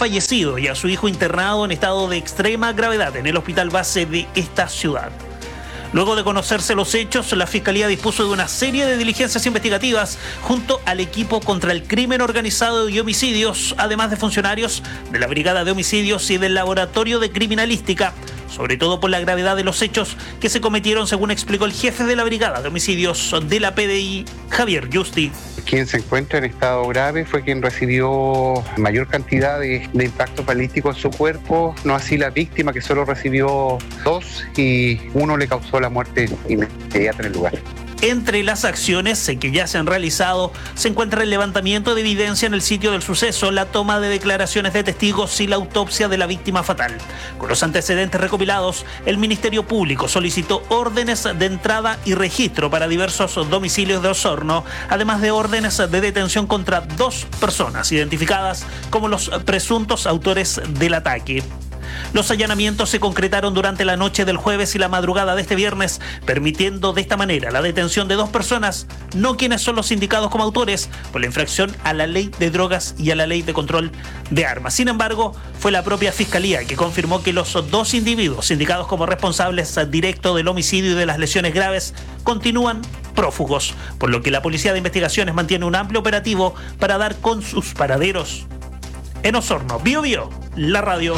fallecido y a su hijo internado en estado de extrema gravedad en el hospital base de esta ciudad. Luego de conocerse los hechos, la Fiscalía dispuso de una serie de diligencias investigativas junto al equipo contra el crimen organizado y homicidios, además de funcionarios de la Brigada de Homicidios y del Laboratorio de Criminalística, sobre todo por la gravedad de los hechos que se cometieron, según explicó el jefe de la Brigada de Homicidios de la PDI, Javier Yusti. Quien se encuentra en estado grave fue quien recibió mayor cantidad de impactos balísticos en su cuerpo, no así la víctima, que solo recibió 2 y uno le causó la muerte inmediata en el lugar. Entre las acciones que ya se han realizado se encuentra el levantamiento de evidencia en el sitio del suceso, la toma de declaraciones de testigos y la autopsia de la víctima fatal. Con los antecedentes recopilados, el Ministerio Público solicitó órdenes de entrada y registro para diversos domicilios de Osorno, además de órdenes de detención contra 2 personas identificadas como los presuntos autores del ataque. Los allanamientos se concretaron durante la noche del jueves y la madrugada de este viernes, permitiendo de esta manera la detención de 2 personas, no quienes son los indicados como autores, por la infracción a la ley de drogas y a la ley de control de armas. Sin embargo, fue la propia Fiscalía que confirmó que los 2 individuos indicados como responsables directos del homicidio y de las lesiones graves continúan prófugos, por lo que la Policía de Investigaciones mantiene un amplio operativo para dar con sus paraderos. En Osorno, Bío Bío, la radio.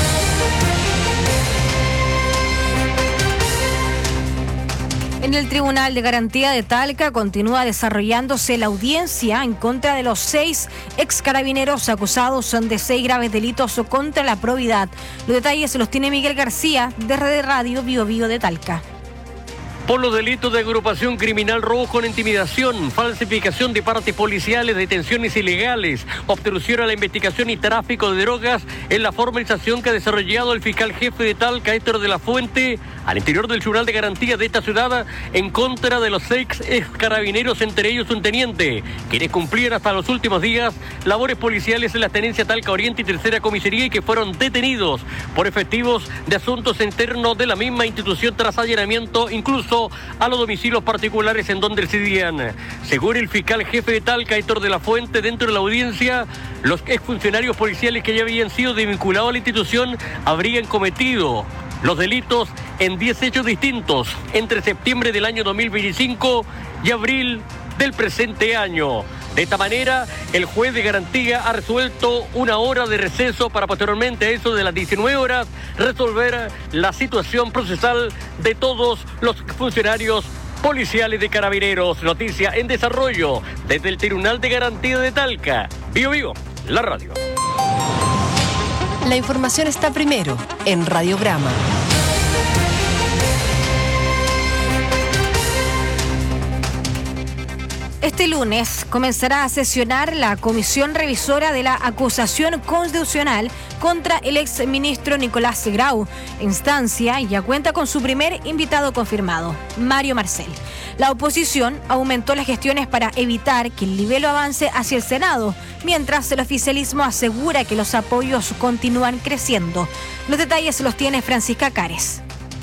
En el Tribunal de Garantía de Talca continúa desarrollándose la audiencia en contra de los 6 excarabineros acusados de 6 graves delitos contra la probidad. Los detalles los tiene Miguel García, de Red Radio Bío Bío de Talca. Por los delitos de agrupación criminal, robo con intimidación, falsificación de partes policiales, detenciones ilegales, obstrucción a la investigación y tráfico de drogas, en la formalización que ha desarrollado el fiscal jefe de Talca, Héctor de la Fuente, al interior del Tribunal de Garantía de esta ciudad, en contra de los 6 ex carabineros, entre ellos un teniente, quienes cumplían hasta los últimos días labores policiales en la tenencia Talca Oriente y Tercera Comisaría y que fueron detenidos por efectivos de asuntos internos de la misma institución tras allanamiento, incluso a los domicilios particulares en donde residían. Según el fiscal jefe de Talca, Héctor de la Fuente, dentro de la audiencia, los exfuncionarios policiales que ya habían sido desvinculados a la institución habrían cometido los delitos en 10 hechos distintos entre septiembre del año 2025 y abril del presente año. De esta manera, el juez de garantía ha resuelto 1 hora de receso para posteriormente, a eso de las 19 horas, resolver la situación procesal de todos los funcionarios policiales de Carabineros. Noticia en desarrollo desde el Tribunal de Garantía de Talca. Bío Bío, la radio. La información está primero en Radiograma. Este lunes comenzará a sesionar la comisión revisora de la acusación constitucional contra el exministro Nicolás Grau. Instancia ya cuenta con su primer invitado confirmado, Mario Marcel. La oposición aumentó las gestiones para evitar que el libelo avance hacia el Senado, mientras el oficialismo asegura que los apoyos continúan creciendo. Los detalles los tiene Francisca Cares.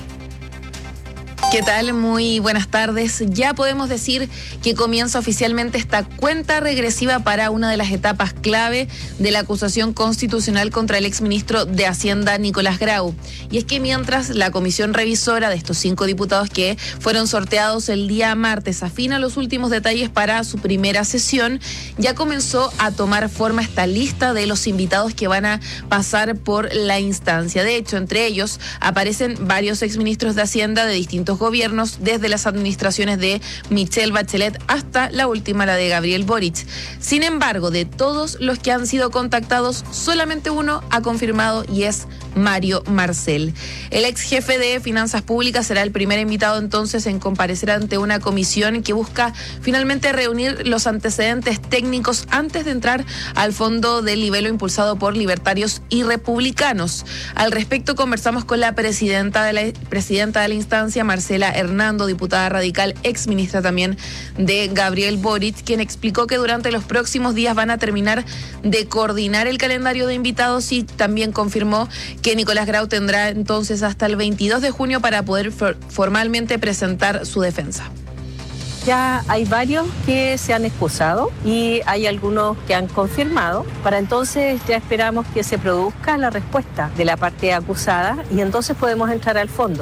¿Qué tal? Muy buenas tardes. Ya podemos decir que comienza oficialmente esta cuenta regresiva para una de las etapas clave de la acusación constitucional contra el exministro de Hacienda, Nicolás Grau. Y es que mientras la comisión revisora de estos 5 diputados que fueron sorteados el día martes afina los últimos detalles para su primera sesión, ya comenzó a tomar forma esta lista de los invitados que van a pasar por la instancia. De hecho, entre ellos aparecen varios exministros de Hacienda de distintos gobiernos, desde las administraciones de Michelle Bachelet hasta la última, la de Gabriel Boric. Sin embargo, de todos los que han sido contactados, solamente uno ha confirmado y es Mario Marcel. El ex jefe de Finanzas Públicas será el primer invitado entonces en comparecer ante una comisión que busca finalmente reunir los antecedentes técnicos antes de entrar al fondo del libelo impulsado por libertarios y republicanos. Al respecto conversamos con la presidenta de la instancia, Marcela Hernando, diputada radical, ex ministra también de Gabriel Boric, quien explicó que durante los próximos días van a terminar de coordinar el calendario de invitados y también confirmó que Nicolás Grau tendrá entonces hasta el 22 de junio para poder formalmente presentar su defensa. Ya hay varios que se han excusado y hay algunos que han confirmado. Para entonces ya esperamos que se produzca la respuesta de la parte acusada y entonces podemos entrar al fondo.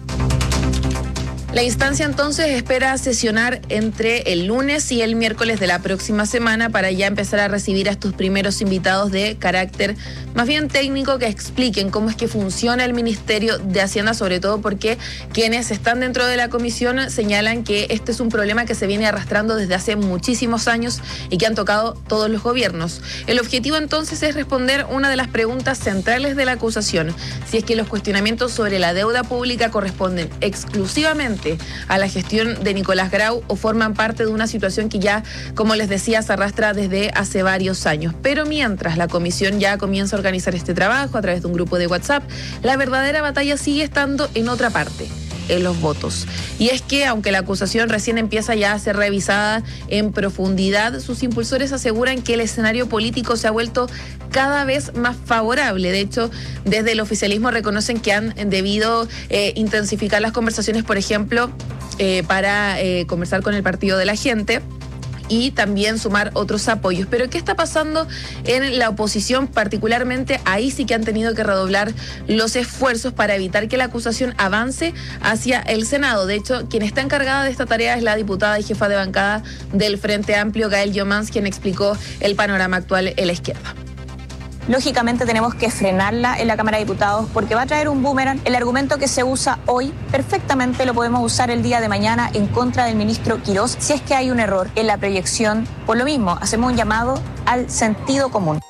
La instancia entonces espera sesionar entre el lunes y el miércoles de la próxima semana para ya empezar a recibir a estos primeros invitados de carácter más bien técnico que expliquen cómo es que funciona el Ministerio de Hacienda, sobre todo porque quienes están dentro de la comisión señalan que este es un problema que se viene arrastrando desde hace muchísimos años y que han tocado todos los gobiernos. El objetivo entonces es responder una de las preguntas centrales de la acusación, si es que los cuestionamientos sobre la deuda pública corresponden exclusivamente a la gestión de Nicolás Grau o forman parte de una situación que ya, como les decía, se arrastra desde hace varios años. Pero mientras la comisión ya comienza a organizar este trabajo a través de un grupo de WhatsApp, la verdadera batalla sigue estando en otra parte, en los votos. Y es que, aunque la acusación recién empieza ya a ser revisada en profundidad, sus impulsores aseguran que el escenario político se ha vuelto cada vez más favorable. De hecho, desde el oficialismo reconocen que han debido intensificar las conversaciones, por ejemplo, para conversar con el Partido de la Gente y también sumar otros apoyos. Pero ¿qué está pasando en la oposición? Particularmente ahí sí que han tenido que redoblar los esfuerzos para evitar que la acusación avance hacia el Senado. De hecho, quien está encargada de esta tarea es la diputada y jefa de bancada del Frente Amplio, Gael Jomans, quien explicó el panorama actual en la izquierda. Lógicamente tenemos que frenarla en la Cámara de Diputados porque va a traer un boomerang. El argumento que se usa hoy perfectamente lo podemos usar el día de mañana en contra del ministro Quirós si es que hay un error en la proyección. Por lo mismo, hacemos un llamado al sentido común.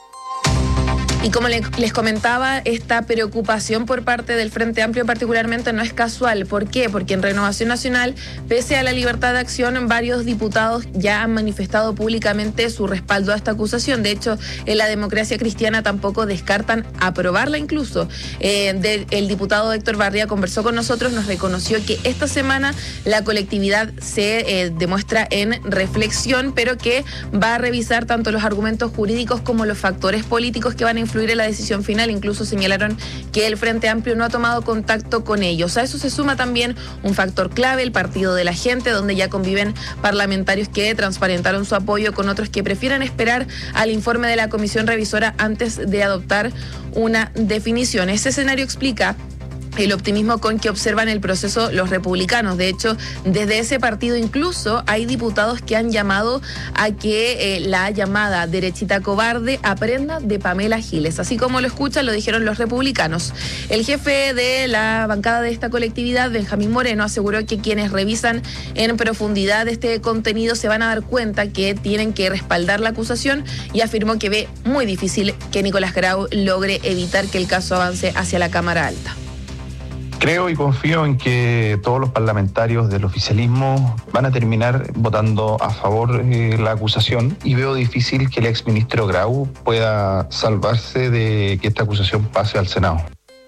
Y como les comentaba, esta preocupación por parte del Frente Amplio particularmente no es casual. ¿Por qué? Porque en Renovación Nacional, pese a la libertad de acción, varios diputados ya han manifestado públicamente su respaldo a esta acusación. De hecho, en la Democracia Cristiana tampoco descartan aprobarla incluso. El diputado Héctor Barría conversó con nosotros, nos reconoció que esta semana la colectividad se demuestra en reflexión, pero que va a revisar tanto los argumentos jurídicos como los factores políticos que van a influir en la decisión final. Incluso señalaron que el Frente Amplio no ha tomado contacto con ellos. A eso se suma también un factor clave, el Partido de la Gente, donde ya conviven parlamentarios que transparentaron su apoyo con otros que prefieren esperar al informe de la comisión revisora antes de adoptar una definición. Ese escenario explica el optimismo con que observan el proceso los republicanos. De hecho, desde ese partido incluso hay diputados que han llamado a que la llamada derechita cobarde aprenda de Pamela Giles. Así como lo escuchan, lo dijeron los republicanos. El jefe de la bancada de esta colectividad, Benjamín Moreno, aseguró que quienes revisan en profundidad este contenido se van a dar cuenta que tienen que respaldar la acusación y afirmó que ve muy difícil que Nicolás Grau logre evitar que el caso avance hacia la Cámara Alta. Creo y confío en que todos los parlamentarios del oficialismo van a terminar votando a favor de la acusación y veo difícil que el exministro Grau pueda salvarse de que esta acusación pase al Senado.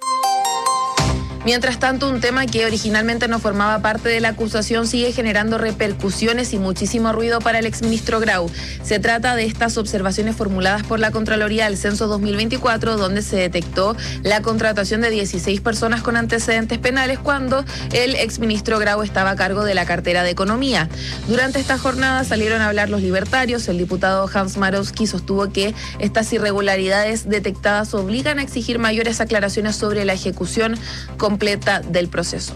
Mientras tanto, un tema que originalmente no formaba parte de la acusación sigue generando repercusiones y muchísimo ruido para el exministro Grau. Se trata de estas observaciones formuladas por la Contraloría al Censo 2024, donde se detectó la contratación de 16 personas con antecedentes penales cuando el exministro Grau estaba a cargo de la cartera de Economía. Durante esta jornada salieron a hablar los libertarios. El diputado Hans Marowski sostuvo que estas irregularidades detectadas obligan a exigir mayores aclaraciones sobre la ejecución completa del proceso.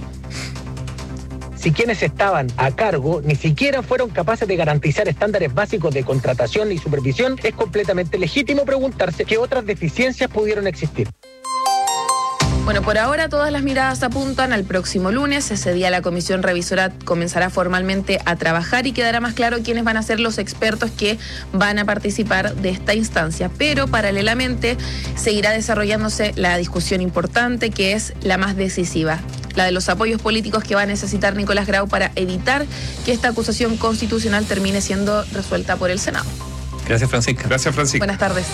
Si quienes estaban a cargo ni siquiera fueron capaces de garantizar estándares básicos de contratación y supervisión, es completamente legítimo preguntarse qué otras deficiencias pudieron existir. Bueno, por ahora todas las miradas apuntan al próximo lunes. Ese día la comisión revisora comenzará formalmente a trabajar y quedará más claro quiénes van a ser los expertos que van a participar de esta instancia. Pero paralelamente seguirá desarrollándose la discusión importante, que es la más decisiva, la de los apoyos políticos que va a necesitar Nicolás Grau para evitar que esta acusación constitucional termine siendo resuelta por el Senado. Gracias, Francisca. Gracias, Francisca. Buenas tardes.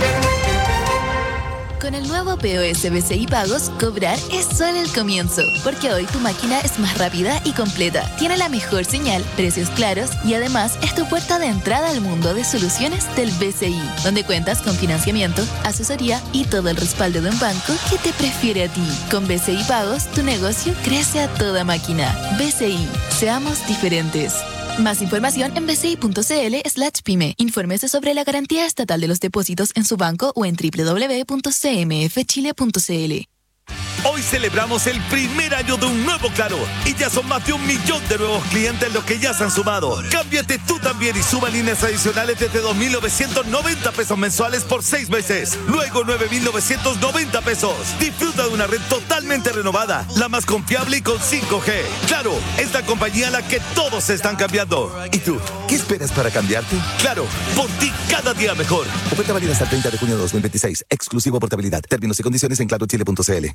Con el nuevo POS BCI Pagos, cobrar es solo el comienzo, porque hoy tu máquina es más rápida y completa, tiene la mejor señal, precios claros y además es tu puerta de entrada al mundo de soluciones del BCI, donde cuentas con financiamiento, asesoría y todo el respaldo de un banco que te prefiere a ti. Con BCI Pagos, tu negocio crece a toda máquina. BCI, seamos diferentes. Más información en bci.cl/pyme. Infórmese sobre la garantía estatal de los depósitos en su banco o en www.cmfchile.cl. Hoy celebramos el primer año de un nuevo Claro y ya son más de 1 millón de nuevos clientes los que ya se han sumado. Cámbiate tú también y suma líneas adicionales desde 2.990 pesos mensuales por 6 meses. Luego 9.990 pesos. Disfruta de una red totalmente renovada, la más confiable y con 5G. Claro, es la compañía a la que todos se están cambiando. ¿Y tú? ¿Qué esperas para cambiarte? Claro, por ti cada día mejor. Oferta válida hasta el 30 de junio de 2026. Exclusivo portabilidad. Términos y condiciones en clarochile.cl.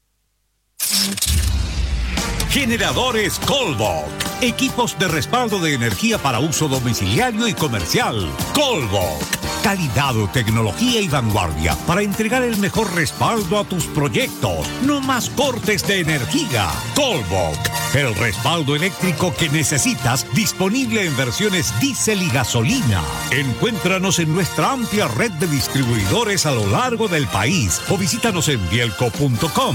Generadores Colbok. Equipos de respaldo de energía para uso domiciliario y comercial. Colbok. Calidad, tecnología y vanguardia para entregar el mejor respaldo a tus proyectos. No más cortes de energía. Colbok. El respaldo eléctrico que necesitas, disponible en versiones diésel y gasolina. Encuéntranos en nuestra amplia red de distribuidores a lo largo del país o visítanos en bielco.com.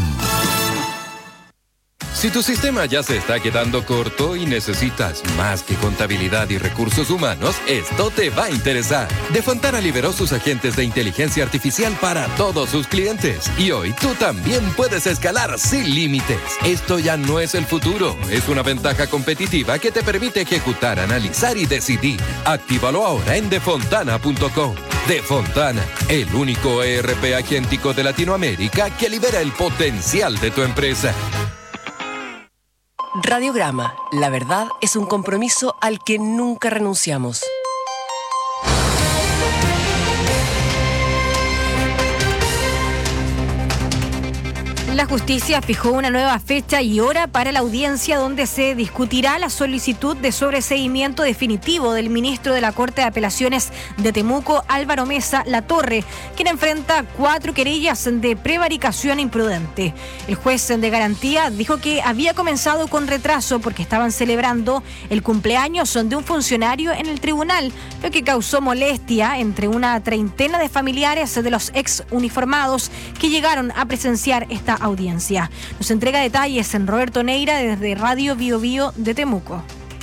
Si tu sistema ya se está quedando corto y necesitas más que contabilidad y recursos humanos, esto te va a interesar. Defontana liberó sus agentes de inteligencia artificial para todos sus clientes. Y hoy tú también puedes escalar sin límites. Esto ya no es el futuro, es una ventaja competitiva que te permite ejecutar, analizar y decidir. Actívalo ahora en defontana.com. Defontana, el único ERP agéntico de Latinoamérica que libera el potencial de tu empresa. Radiograma, la verdad es un compromiso al que nunca renunciamos. La justicia fijó una nueva fecha y hora para la audiencia donde se discutirá la solicitud de sobreseimiento definitivo del ministro de la Corte de Apelaciones de Temuco, Álvaro Mesa Latorre, quien enfrenta 4 querellas de prevaricación imprudente. El juez de garantía dijo que había comenzado con retraso porque estaban celebrando el cumpleaños de un funcionario en el tribunal, lo que causó molestia entre una treintena de familiares de los ex uniformados que llegaron a presenciar esta audiencia. Nos entrega detalles en Roberto Neira desde Radio Bio Bio de Temuco.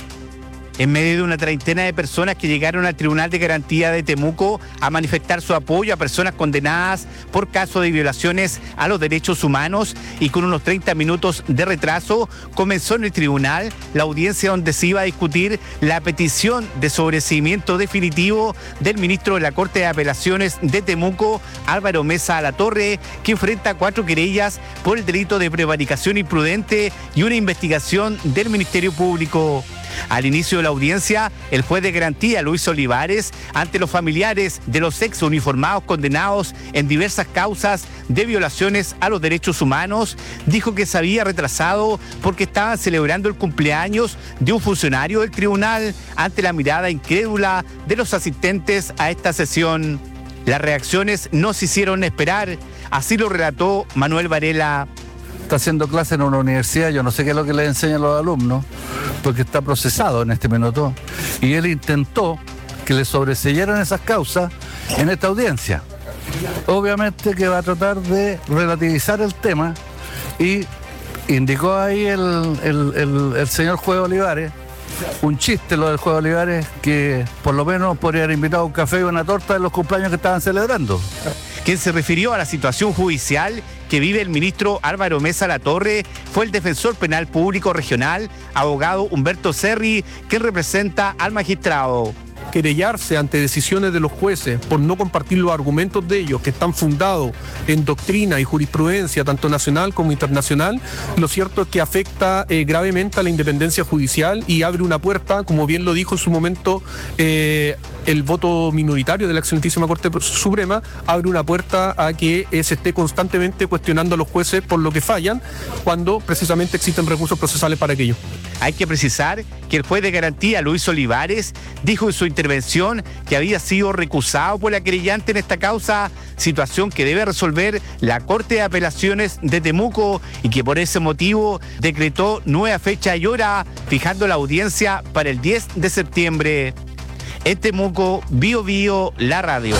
En medio de una treintena de personas que llegaron al Tribunal de Garantía de Temuco a manifestar su apoyo a personas condenadas por caso de violaciones a los derechos humanos y con unos 30 minutos de retraso, comenzó en el tribunal la audiencia donde se iba a discutir la petición de sobreseimiento definitivo del ministro de la Corte de Apelaciones de Temuco, Álvaro Mesa Latorre, que enfrenta 4 querellas por el delito de prevaricación imprudente y una investigación del Ministerio Público. Al inicio de la audiencia, el juez de garantía, Luis Olivares, ante los familiares de los ex uniformados condenados en diversas causas de violaciones a los derechos humanos, dijo que se había retrasado porque estaban celebrando el cumpleaños de un funcionario del tribunal ante la mirada incrédula de los asistentes a esta sesión. Las reacciones no se hicieron esperar, así lo relató Manuel Varela. Está haciendo clase en una universidad, yo no sé qué es lo que le enseñan los alumnos, porque está procesado en este minuto, y él intentó que le sobreseyeran esas causas en esta audiencia. Obviamente que va a tratar de relativizar el tema, y indicó ahí el señor juez Olivares, un chiste lo del juez Olivares, que por lo menos podría haber invitado un café y una torta en los cumpleaños que estaban celebrando. Quien se refirió a la situación judicial que vive el ministro Álvaro Mesa Latorre fue el defensor penal público regional, abogado Humberto Serri, que representa al magistrado. Querellarse ante decisiones de los jueces por no compartir los argumentos de ellos que están fundados en doctrina y jurisprudencia tanto nacional como internacional, lo cierto es que afecta gravemente a la independencia judicial y abre una puerta, como bien lo dijo en su momento el voto minoritario de la excelentísima Corte Suprema, abre una puerta a que se esté constantemente cuestionando a los jueces por lo que fallan, cuando precisamente existen recursos procesales para aquello. Hay que precisar que el juez de garantía, Luis Olivares, dijo en su intervención que había sido recusado por la querellante en esta causa, situación que debe resolver la Corte de Apelaciones de Temuco y que por ese motivo decretó nueva fecha y hora, fijando la audiencia para el 10 de septiembre. En Temuco, Bio Bio, la radio.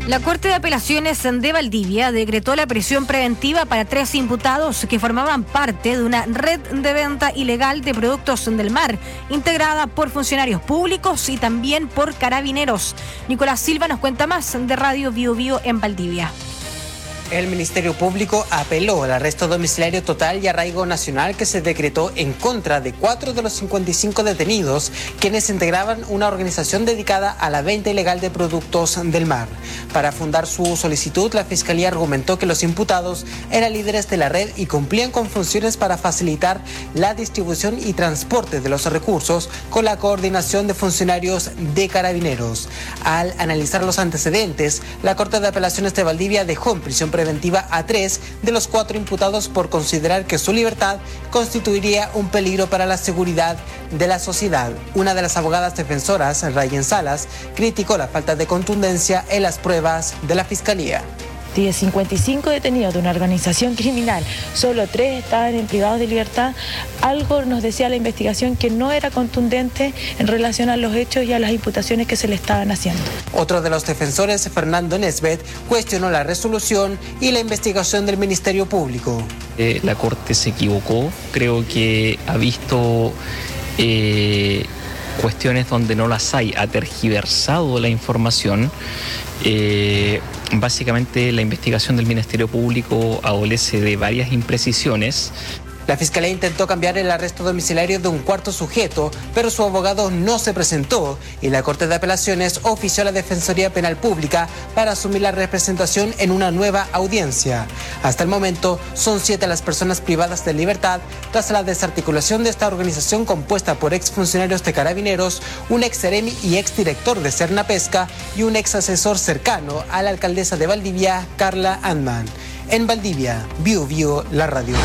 La Corte de Apelaciones de Valdivia decretó la prisión preventiva para 3 imputados que formaban parte de una red de venta ilegal de productos del mar, integrada por funcionarios públicos y también por carabineros. Nicolás Silva nos cuenta más de Radio Bio Bio en Valdivia. El Ministerio Público apeló al arresto domiciliario total y arraigo nacional que se decretó en contra de 4 de los 55 detenidos, quienes integraban una organización dedicada a la venta ilegal de productos del mar. Para fundar su solicitud, la Fiscalía argumentó que los imputados eran líderes de la red y cumplían con funciones para facilitar la distribución y transporte de los recursos con la coordinación de funcionarios de carabineros. Al analizar los antecedentes, la Corte de Apelaciones de Valdivia dejó en prisión preventiva a 3 de los 4 imputados por considerar que su libertad constituiría un peligro para la seguridad de la sociedad. Una de las abogadas defensoras, Rayen Salas, criticó la falta de contundencia en las pruebas de la Fiscalía. De 55 detenidos de una organización criminal, solo 3 estaban en privados de libertad. Algo nos decía la investigación que no era contundente en relación a los hechos y a las imputaciones que se le estaban haciendo. Otro de los defensores, Fernando Nesbet, cuestionó la resolución y la investigación del Ministerio Público. La Corte se equivocó, creo que ha visto cuestiones donde no las hay, ha tergiversado la información. Básicamente la investigación del Ministerio Público adolece de varias imprecisiones. La Fiscalía intentó cambiar el arresto domiciliario de un cuarto sujeto, pero su abogado no se presentó y la Corte de Apelaciones ofició a la Defensoría Penal Pública para asumir la representación en una nueva audiencia. Hasta el momento son 7 las personas privadas de libertad tras la desarticulación de esta organización compuesta por exfuncionarios de Carabineros, un ex seremi y exdirector de Serna Pesca y un ex asesor cercano a la alcaldesa de Valdivia, Carla Andman. En Valdivia, Bio Bio, la radio.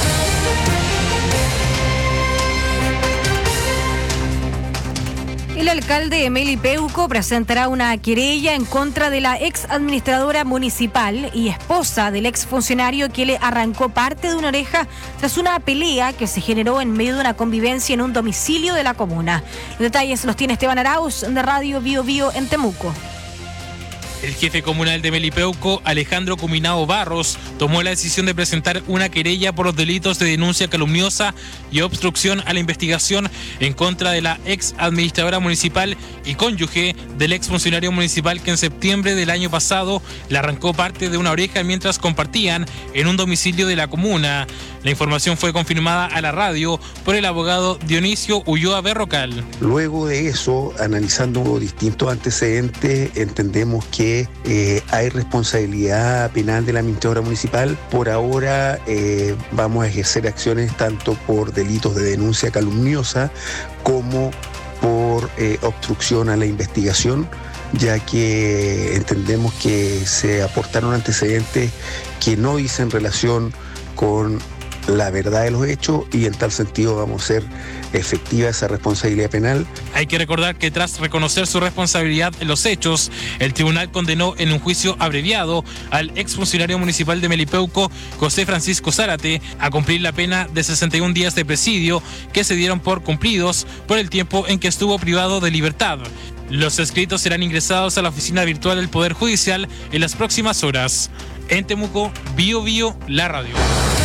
El alcalde de Melipeuco presentará una querella en contra de la ex administradora municipal y esposa del ex funcionario que le arrancó parte de una oreja tras una pelea que se generó en medio de una convivencia en un domicilio de la comuna. Los detalles los tiene Esteban Arauz de Radio Bio Bio en Temuco. El jefe comunal de Melipeuco, Alejandro Cuminao Barros, tomó la decisión de presentar una querella por los delitos de denuncia calumniosa y obstrucción a la investigación en contra de la ex administradora municipal y cónyuge del ex funcionario municipal que en septiembre del año pasado le arrancó parte de una oreja mientras compartían en un domicilio de la comuna. La información fue confirmada a la radio por el abogado Dionisio Ulloa Berrocal. Luego de eso, analizando distintos antecedentes, entendemos que hay responsabilidad penal de la administradora municipal. Por ahora vamos a ejercer acciones tanto por delitos de denuncia calumniosa como por obstrucción a la investigación, ya que entendemos que se aportaron antecedentes que no dicen relación con la verdad de los hechos y en tal sentido vamos a hacer efectiva esa responsabilidad penal. Hay que recordar que tras reconocer su responsabilidad en los hechos, el tribunal condenó en un juicio abreviado al exfuncionario municipal de Melipeuco, José Francisco Zárate, a cumplir la pena de 61 días de presidio que se dieron por cumplidos por el tiempo en que estuvo privado de libertad. Los escritos serán ingresados a la oficina virtual del Poder Judicial en las próximas horas. En Temuco, Bio Bio, la radio.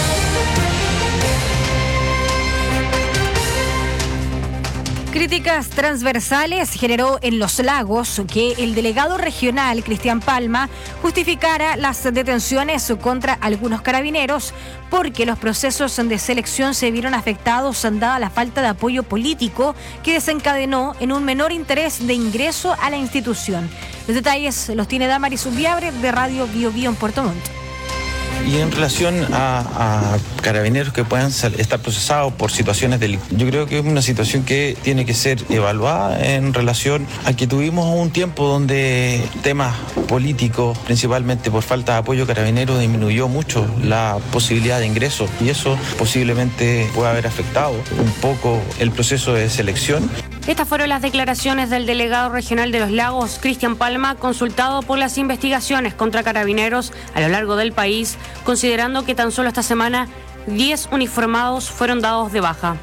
Críticas transversales generó en Los Lagos que el delegado regional, Cristian Palma, justificara las detenciones contra algunos carabineros porque los procesos de selección se vieron afectados dada la falta de apoyo político que desencadenó en un menor interés de ingreso a la institución. Los detalles los tiene Damaris Ubiabre de Radio Bio Bio en Puerto Montt. Y en relación a carabineros que puedan estar procesados por situaciones delictivas, yo creo que es una situación que tiene que ser evaluada en relación a que tuvimos un tiempo donde temas políticos, principalmente por falta de apoyo carabinero, disminuyó mucho la posibilidad de ingreso y eso posiblemente puede haber afectado un poco el proceso de selección. Estas fueron las declaraciones del delegado regional de Los Lagos, Cristian Palma, consultado por las investigaciones contra carabineros a lo largo del país, considerando que tan solo esta semana 10 uniformados fueron dados de baja.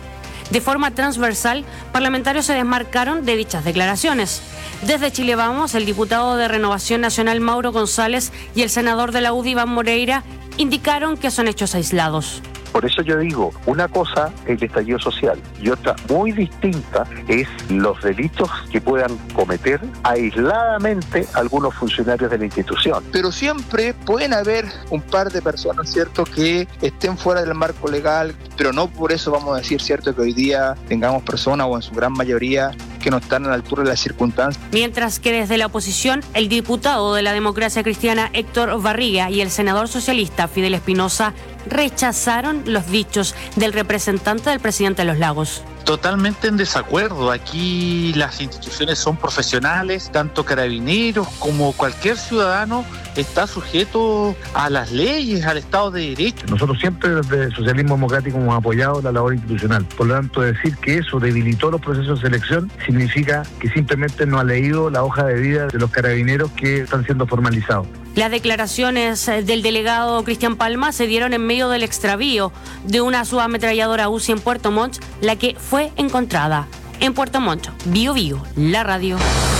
De forma transversal, parlamentarios se desmarcaron de dichas declaraciones. Desde Chile Vamos, el diputado de Renovación Nacional Mauro González y el senador de la UDI Iván Moreira indicaron que son hechos aislados. Por eso yo digo, una cosa es el estallido social y otra muy distinta es los delitos que puedan cometer aisladamente algunos funcionarios de la institución. Pero siempre pueden haber un par de personas, ¿cierto?, que estén fuera del marco legal, pero no por eso vamos a decir, ¿cierto?, que hoy día tengamos personas o en su gran mayoría que no están a la altura de las circunstancias. Mientras que desde la oposición, el diputado de la Democracia Cristiana Héctor Barriga y el senador socialista Fidel Espinosa rechazaron los dichos del representante del presidente de los Lagos. Totalmente en desacuerdo. Aquí las instituciones son profesionales, tanto Carabineros como cualquier ciudadano está sujeto a las leyes, al Estado de Derecho. Nosotros siempre desde el Socialismo Democrático hemos apoyado la labor institucional. Por lo tanto, decir que eso debilitó los procesos de selección significa que simplemente no ha leído la hoja de vida de los carabineros que están siendo formalizados. Las declaraciones del delegado Cristian Palma se dieron en medio del extravío de una subametralladora UCI en Puerto Montt, la que fue encontrada en Puerto Montt. Bio Bio, la radio.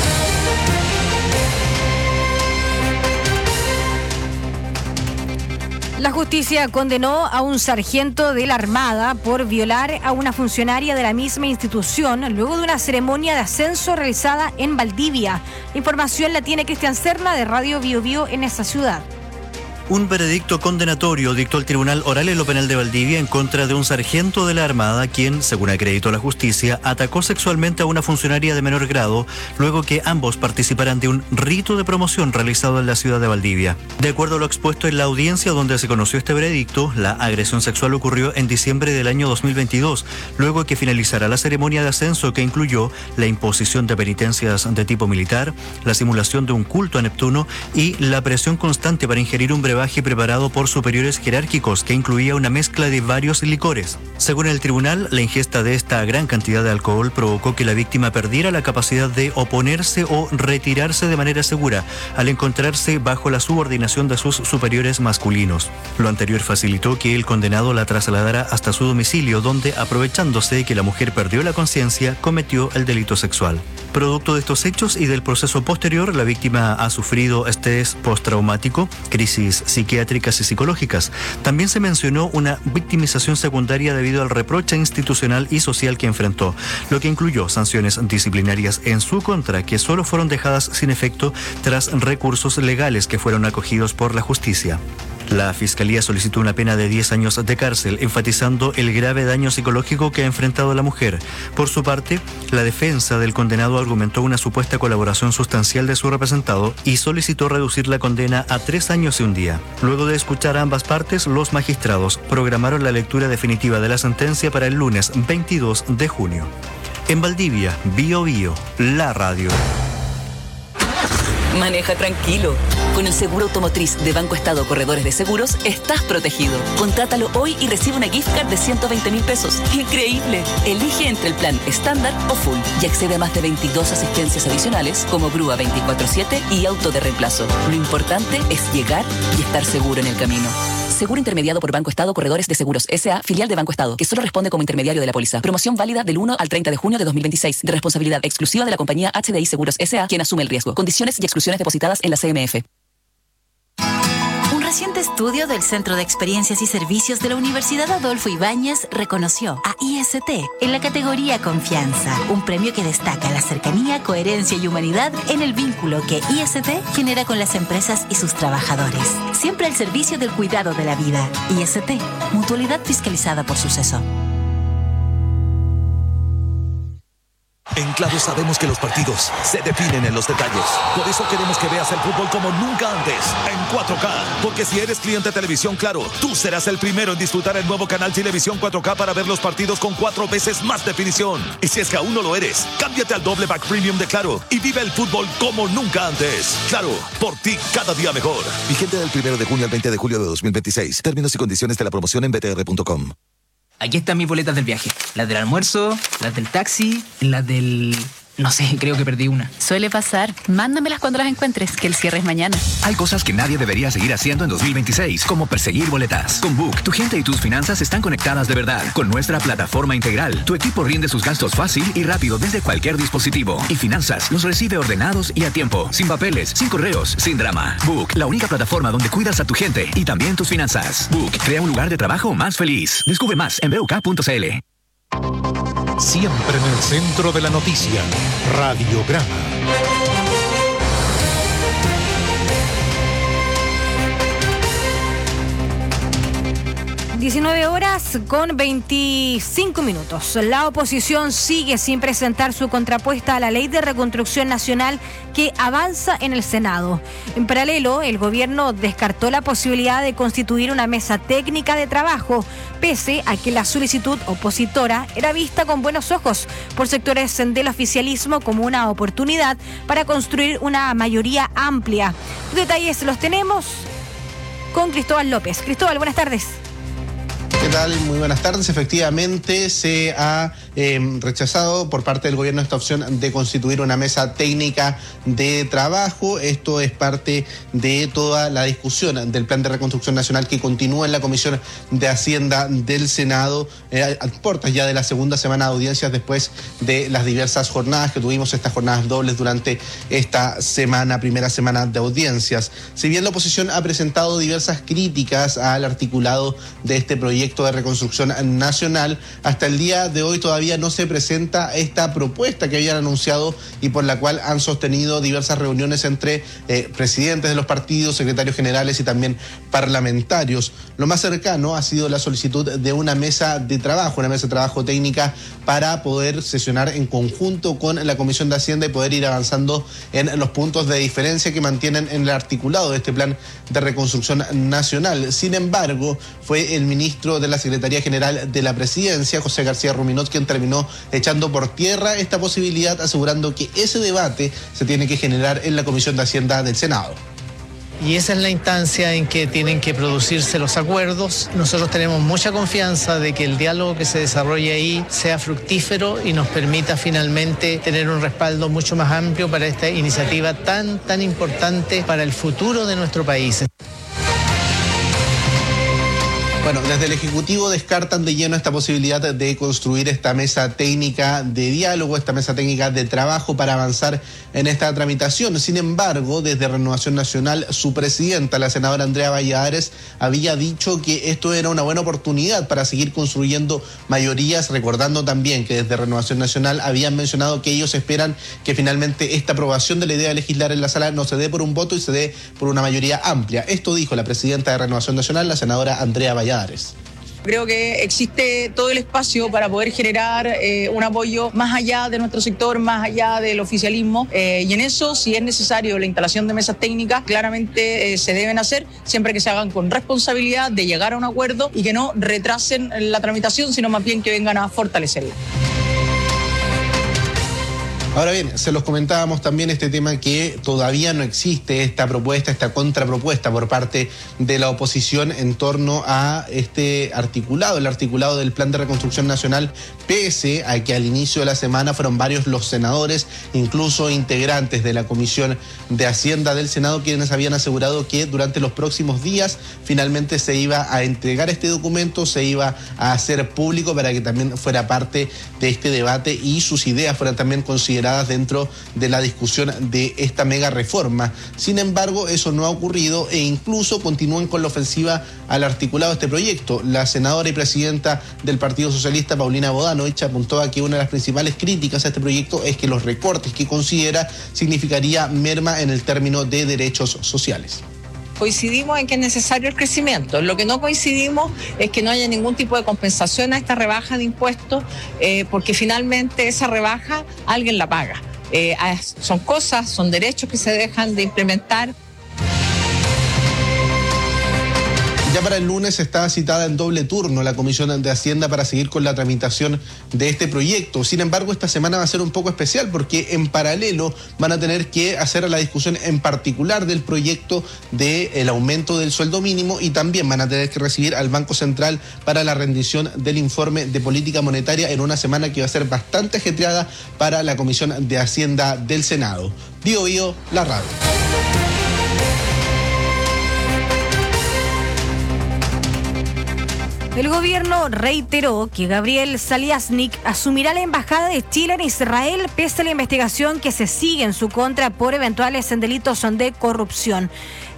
La justicia condenó a un sargento de la Armada por violar a una funcionaria de la misma institución luego de una ceremonia de ascenso realizada en Valdivia. La información la tiene Cristian Serna de Radio Bio Bio en esa ciudad. Un veredicto condenatorio dictó el Tribunal Oral en lo Penal de Valdivia en contra de un sargento de la Armada quien, según acreditó la justicia, atacó sexualmente a una funcionaria de menor grado luego que ambos participaran de un rito de promoción realizado en la ciudad de Valdivia. De acuerdo a lo expuesto en la audiencia donde se conoció este veredicto, la agresión sexual ocurrió en diciembre del año 2022, luego que finalizara la ceremonia de ascenso que incluyó la imposición de penitencias de tipo militar, la simulación de un culto a Neptuno y la presión constante para ingerir un brebaje preparado por superiores jerárquicos que incluía una mezcla de varios licores. Según el tribunal, la ingesta de esta gran cantidad de alcohol provocó que la víctima perdiera la capacidad de oponerse o retirarse de manera segura al encontrarse bajo la subordinación de sus superiores masculinos. Lo anterior facilitó que el condenado la trasladara hasta su domicilio, donde, aprovechándose de que la mujer perdió la conciencia, cometió el delito sexual. Producto de estos hechos y del proceso posterior, la víctima ha sufrido estrés postraumático, crisis psiquiátricas y psicológicas. También se mencionó una victimización secundaria debido al reproche institucional y social que enfrentó, lo que incluyó sanciones disciplinarias en su contra que solo fueron dejadas sin efecto tras recursos legales que fueron acogidos por la justicia. La Fiscalía solicitó una pena de 10 años de cárcel, enfatizando el grave daño psicológico que ha enfrentado la mujer. Por su parte, la defensa del condenado argumentó una supuesta colaboración sustancial de su representado y solicitó reducir la condena a 3 años y un día. Luego de escuchar a ambas partes, los magistrados programaron la lectura definitiva de la sentencia para el lunes 22 de junio. En Valdivia, Bio Bio, la radio. Maneja tranquilo. Con el seguro automotriz de Banco Estado Corredores de Seguros, estás protegido. Contrátalo hoy y recibe una gift card de 120.000 pesos. ¡Increíble! Elige entre el plan estándar o full y accede a más de 22 asistencias adicionales como grúa 24/7 y auto de reemplazo. Lo importante es llegar y estar seguro en el camino. Seguro intermediado por Banco Estado Corredores de Seguros S.A., filial de Banco Estado, que solo responde como intermediario de la póliza. Promoción válida del 1 al 30 de junio de 2026, de responsabilidad exclusiva de la compañía HDI Seguros S.A., quien asume el riesgo. Condiciones y exclusiones depositadas en la CMF. Un reciente estudio del Centro de Experiencias y Servicios de la Universidad Adolfo Ibáñez reconoció a IST en la categoría Confianza, un premio que destaca la cercanía, coherencia y humanidad en el vínculo que IST genera con las empresas y sus trabajadores. Siempre al servicio del cuidado de la vida. IST, mutualidad fiscalizada por Suceso. En Claro sabemos que los partidos se definen en los detalles. Por eso queremos que veas el fútbol como nunca antes, en 4K. Porque si eres cliente de Televisión Claro, tú serás el primero en disfrutar el nuevo canal Televisión 4K para ver los partidos con 4 veces más definición. Y si es que aún no lo eres, cámbiate al doble pack premium de Claro y vive el fútbol como nunca antes. Claro, por ti cada día mejor. Vigente del 1 de junio al 20 de julio de 2026. Términos y condiciones de la promoción en btr.com. Aquí están mis boletas del viaje. Las del almuerzo, las del taxi, las del No sé, creo que perdí una. Suele pasar. Mándamelas cuando las encuentres, que el cierre es mañana. Hay cosas que nadie debería seguir haciendo en 2026, como perseguir boletas. Con Book, tu gente y tus finanzas están conectadas de verdad. Con nuestra plataforma integral, tu equipo rinde sus gastos fácil y rápido desde cualquier dispositivo. Y finanzas los recibe ordenados y a tiempo, sin papeles, sin correos, sin drama. Book, la única plataforma donde cuidas a tu gente y también tus finanzas. Book, crea un lugar de trabajo más feliz. Descubre más en BUK.cl. Siempre en el centro de la noticia, Radiograma. 19 horas con 25 minutos. La oposición sigue sin presentar su contrapuesta a la Ley de Reconstrucción Nacional que avanza en el Senado. En paralelo, el gobierno descartó la posibilidad de constituir una mesa técnica de trabajo, pese a que la solicitud opositora era vista con buenos ojos por sectores del oficialismo como una oportunidad para construir una mayoría amplia. Los detalles los tenemos con Cristóbal López. Cristóbal, buenas tardes. ¿Qué tal? Muy buenas tardes. Efectivamente, se ha rechazado por parte del gobierno esta opción de constituir una mesa técnica de trabajo. Esto es parte de toda la discusión del Plan de Reconstrucción Nacional que continúa en la Comisión de Hacienda del Senado, a puertas ya de la segunda semana de audiencias después de las diversas jornadas que tuvimos, estas jornadas dobles durante esta semana, primera semana de audiencias. Si bien la oposición ha presentado diversas críticas al articulado de este proyecto de reconstrucción nacional, hasta el día de hoy todavía no se presenta esta propuesta que habían anunciado y por la cual han sostenido diversas reuniones entre presidentes de los partidos, secretarios generales y también parlamentarios. Lo más cercano ha sido la solicitud de una mesa de trabajo técnica para poder sesionar en conjunto con la Comisión de Hacienda y poder ir avanzando en los puntos de diferencia que mantienen en el articulado de este plan de reconstrucción nacional. Sin embargo, fue el ministro de la Secretaría General de la Presidencia, José García Ruminot, quien terminó echando por tierra esta posibilidad, asegurando que ese debate se tiene que generar en la Comisión de Hacienda del Senado. Y esa es la instancia en que tienen que producirse los acuerdos. Nosotros tenemos mucha confianza de que el diálogo que se desarrolle ahí sea fructífero y nos permita finalmente tener un respaldo mucho más amplio para esta iniciativa tan importante para el futuro de nuestro país. Bueno, desde el Ejecutivo descartan de lleno esta posibilidad de construir esta mesa técnica de diálogo, esta mesa técnica de trabajo para avanzar en esta tramitación. Sin embargo, desde Renovación Nacional, su presidenta, la senadora Andrea Valladares, había dicho que esto era una buena oportunidad para seguir construyendo mayorías, recordando también que desde Renovación Nacional habían mencionado que ellos esperan que finalmente esta aprobación de la idea de legislar en la sala no se dé por un voto y se dé por una mayoría amplia. Esto dijo la presidenta de Renovación Nacional, la senadora Andrea Valladares. Creo que existe todo el espacio para poder generar un apoyo más allá de nuestro sector, más allá del oficialismo. Y en eso, si es necesario la instalación de mesas técnicas, claramente se deben hacer, siempre que se hagan con responsabilidad de llegar a un acuerdo y que no retrasen la tramitación, sino más bien que vengan a fortalecerla. Ahora bien, se los comentábamos también este tema que todavía no existe esta propuesta, esta contrapropuesta por parte de la oposición en torno a este articulado, el articulado del Plan de Reconstrucción Nacional, pese a que al inicio de la semana fueron varios los senadores, incluso integrantes de la Comisión de Hacienda del Senado, quienes habían asegurado que durante los próximos días finalmente se iba a entregar este documento, se iba a hacer público para que también fuera parte de este debate y sus ideas fueran también consideradas dentro de la discusión de esta mega reforma. Sin embargo, eso no ha ocurrido e incluso continúan con la ofensiva al articulado de este proyecto. La senadora y presidenta del Partido Socialista, Paulina Bodanovich, apuntó a que una de las principales críticas a este proyecto es que los recortes que considera significaría merma en el término de derechos sociales. Coincidimos en que es necesario el crecimiento. Lo que no coincidimos es que no haya ningún tipo de compensación a esta rebaja de impuestos, porque finalmente esa rebaja alguien la paga. Son derechos que se dejan de implementar. Ya para el lunes está citada en doble turno la Comisión de Hacienda para seguir con la tramitación de este proyecto. Sin embargo, esta semana va a ser un poco especial porque en paralelo van a tener que hacer la discusión en particular del proyecto del aumento del sueldo mínimo y también van a tener que recibir al Banco Central para la rendición del informe de política monetaria en una semana que va a ser bastante ajetreada para la Comisión de Hacienda del Senado. Bio Bio, la radio. El gobierno reiteró que Gabriel Saliasnik asumirá la embajada de Chile en Israel pese a la investigación que se sigue en su contra por eventuales delitos de corrupción.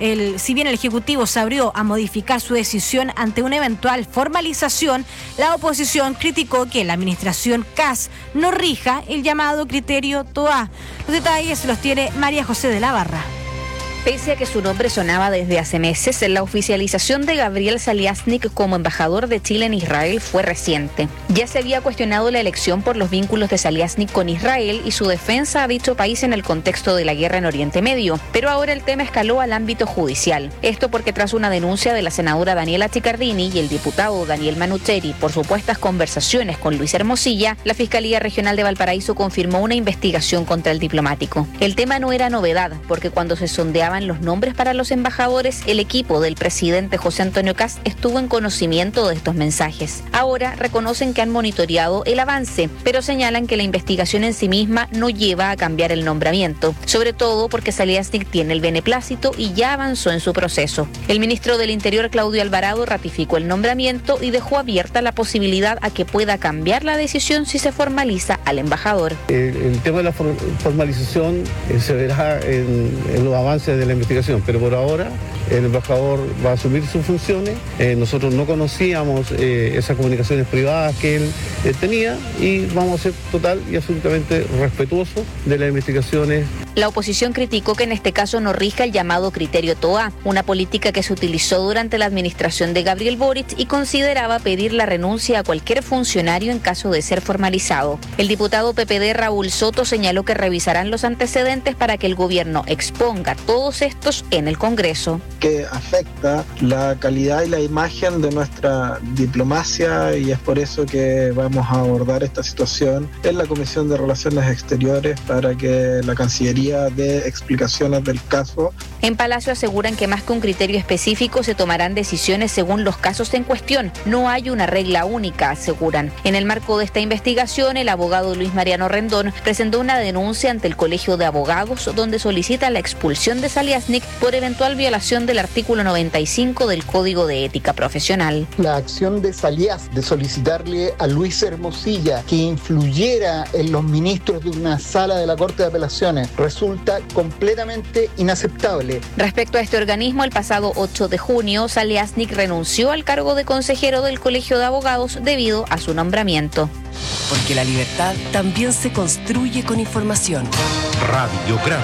Si bien el Ejecutivo se abrió a modificar su decisión ante una eventual formalización, la oposición criticó que la administración Kast no rija el llamado criterio TOA. Los detalles los tiene María José de la Barra. Pese a que su nombre sonaba desde hace meses, la oficialización de Gabriel Saliasnik como embajador de Chile en Israel fue reciente. Ya se había cuestionado la elección por los vínculos de Saliasnik con Israel y su defensa a dicho país en el contexto de la guerra en Oriente Medio, pero ahora el tema escaló al ámbito judicial. Esto porque tras una denuncia de la senadora Daniela Cicardini y el diputado Daniel Manucheri por supuestas conversaciones con Luis Hermosilla, la Fiscalía Regional de Valparaíso confirmó una investigación contra el diplomático. El tema no era novedad, porque cuando se sondeaban los nombres para los embajadores, el equipo del presidente José Antonio Kast estuvo en conocimiento de estos mensajes. Ahora reconocen que han monitoreado el avance, pero señalan que la investigación en sí misma no lleva a cambiar el nombramiento, sobre todo porque Saliasnik tiene el beneplácito y ya avanzó en su proceso. El ministro del Interior, Claudio Alvarado, ratificó el nombramiento y dejó abierta la posibilidad a que pueda cambiar la decisión si se formaliza al embajador. El tema de la formalización se verá en los avances de la investigación, pero por ahora el embajador va a asumir sus funciones. Nosotros no conocíamos esas comunicaciones privadas que él tenía y vamos a ser total y absolutamente respetuosos de las investigaciones. La oposición criticó que en este caso no rija el llamado criterio TOA, una política que se utilizó durante la administración de Gabriel Boric y consideraba pedir la renuncia a cualquier funcionario en caso de ser formalizado. El diputado PPD Raúl Soto señaló que revisarán los antecedentes para que el gobierno exponga todos estos en el Congreso. Que afecta la calidad y la imagen de nuestra diplomacia y es por eso que vamos a abordar esta situación en la Comisión de Relaciones Exteriores para que la Cancillería dé explicaciones del caso. En Palacio aseguran que más que un criterio específico se tomarán decisiones según los casos en cuestión. No hay una regla única, aseguran. En el marco de esta investigación, el abogado Luis Mariano Rendón presentó una denuncia ante el Colegio de Abogados donde solicita la expulsión de Saliasnik por eventual violación del artículo 95 del Código de Ética Profesional. La acción de Salias de solicitarle a Luis Hermosilla que influyera en los ministros de una sala de la Corte de Apelaciones resulta completamente inaceptable. Respecto a este organismo, el pasado 8 de junio, Saliasnik renunció al cargo de consejero del Colegio de Abogados debido a su nombramiento. Porque la libertad también se construye con información. Radiograma.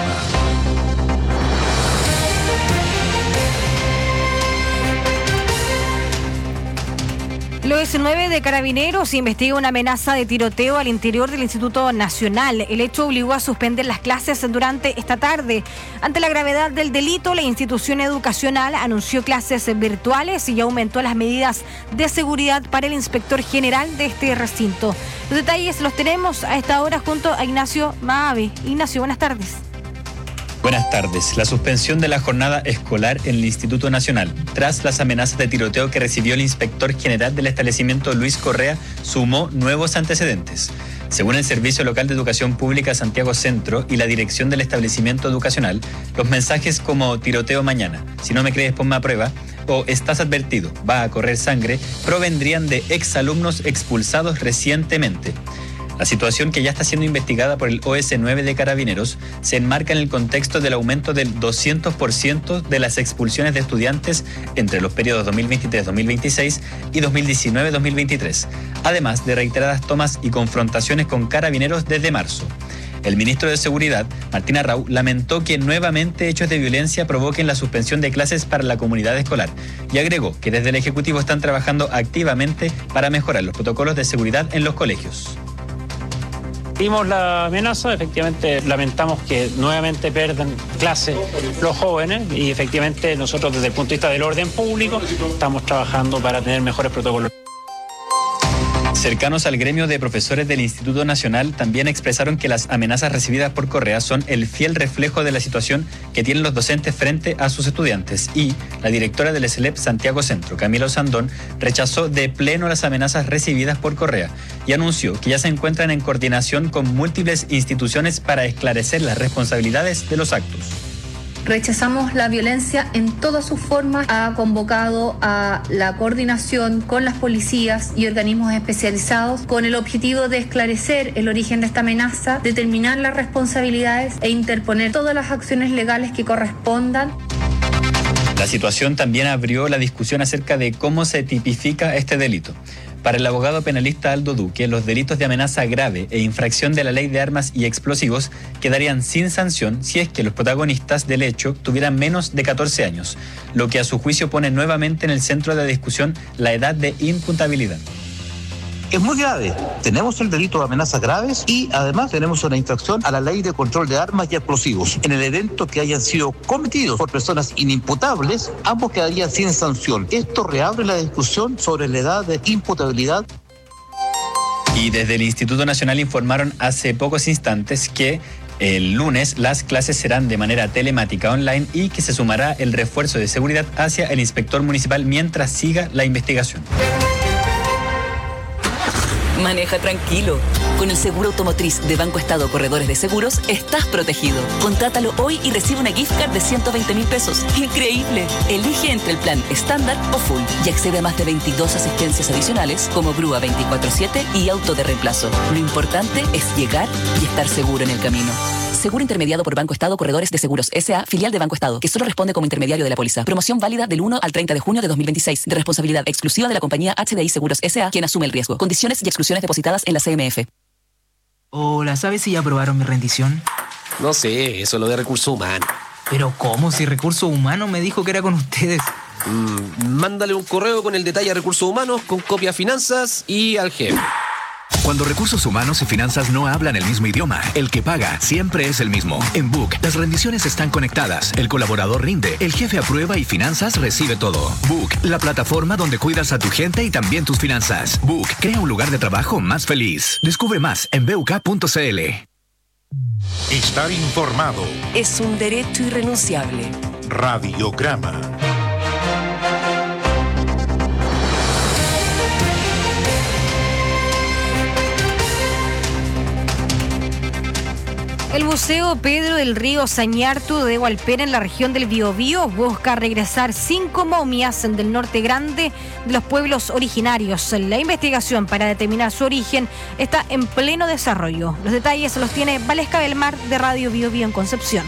El OS9 de Carabineros investiga una amenaza de tiroteo al interior del Instituto Nacional. El hecho obligó a suspender las clases durante esta tarde. Ante la gravedad del delito, la institución educacional anunció clases virtuales y aumentó las medidas de seguridad para el inspector general de este recinto. Los detalles los tenemos a esta hora junto a Ignacio Maave. Ignacio, buenas tardes. Buenas tardes. La suspensión de la jornada escolar en el Instituto Nacional, tras las amenazas de tiroteo que recibió el inspector general del establecimiento Luis Correa, sumó nuevos antecedentes. Según el Servicio Local de Educación Pública Santiago Centro y la dirección del establecimiento educacional, los mensajes como tiroteo mañana, si no me crees ponme a prueba, o estás advertido, va a correr sangre, provendrían de exalumnos expulsados recientemente. La situación, que ya está siendo investigada por el OS9 de Carabineros, se enmarca en el contexto del aumento del 200% de las expulsiones de estudiantes entre los periodos 2023-2026 y 2019-2023, además de reiteradas tomas y confrontaciones con Carabineros desde marzo. El ministro de Seguridad, Martín Arrau, lamentó que nuevamente hechos de violencia provoquen la suspensión de clases para la comunidad escolar y agregó que desde el Ejecutivo están trabajando activamente para mejorar los protocolos de seguridad en los colegios. sentimos la amenaza, efectivamente lamentamos que nuevamente pierden clase los jóvenes y efectivamente nosotros desde el punto de vista del orden público estamos trabajando para tener mejores protocolos. Cercanos al gremio de profesores del Instituto Nacional también expresaron que las amenazas recibidas por correa son el fiel reflejo de la situación que tienen los docentes frente a sus estudiantes. Y la directora del SLEP Santiago Centro, Camila Osandón, rechazó de pleno las amenazas recibidas por correa y anunció que ya se encuentran en coordinación con múltiples instituciones para esclarecer las responsabilidades de los actos. Rechazamos la violencia en todas sus formas. Ha convocado a la coordinación con las policías y organismos especializados con el objetivo de esclarecer el origen de esta amenaza, determinar las responsabilidades e interponer todas las acciones legales que correspondan. La situación también abrió la discusión acerca de cómo se tipifica este delito. Para el abogado penalista Aldo Duque, los delitos de amenaza grave e infracción de la ley de armas y explosivos quedarían sin sanción si es que los protagonistas del hecho tuvieran menos de 14 años, lo que a su juicio pone nuevamente en el centro de la discusión la edad de imputabilidad. Es muy grave. Tenemos el delito de amenazas graves y además tenemos una infracción a la ley de control de armas y explosivos. En el evento que hayan sido cometidos por personas inimputables, ambos quedarían sin sanción. Esto reabre la discusión sobre la edad de imputabilidad. Y desde el Instituto Nacional informaron hace pocos instantes que el lunes las clases serán de manera telemática online y que se sumará el refuerzo de seguridad hacia el inspector municipal mientras siga la investigación. Maneja tranquilo. Con el seguro automotriz de Banco Estado Corredores de Seguros, estás protegido. Contrátalo hoy y recibe una gift card de 120.000 pesos. ¡Increíble! Elige entre el plan estándar o full y accede a más de 22 asistencias adicionales como grúa 24/7 y auto de reemplazo. Lo importante es llegar y estar seguro en el camino. Seguro intermediado por Banco Estado Corredores de Seguros S.A., filial de Banco Estado, que solo responde como intermediario de la póliza. Promoción válida del 1 al 30 de junio de 2026, de responsabilidad exclusiva de la compañía HDI Seguros S.A., quien asume el riesgo. Condiciones y exclusiones depositadas en la CMF. Hola, ¿sabes si ya aprobaron mi rendición? No sé, eso es lo de recursos humanos. ¿Pero cómo? Si recursos humanos me dijo que era con ustedes. Mándale un correo con el detalle a recursos humanos, con copia a finanzas y al jefe. Cuando recursos humanos y finanzas no hablan el mismo idioma, el que paga siempre es el mismo. En Book, las rendiciones están conectadas, el colaborador rinde, el jefe aprueba y finanzas recibe todo. Book, la plataforma donde cuidas a tu gente y también tus finanzas. Book, crea un lugar de trabajo más feliz. Descubre más en buk.cl. Estar informado es un derecho irrenunciable. Radiograma. El Museo Pedro del Río Sañartu de Hualpén, en la región del Biobío, busca regresar 5 momias del norte grande de los pueblos originarios. La investigación para determinar su origen está en pleno desarrollo. Los detalles los tiene Valesca Belmar de Radio Biobío en Concepción.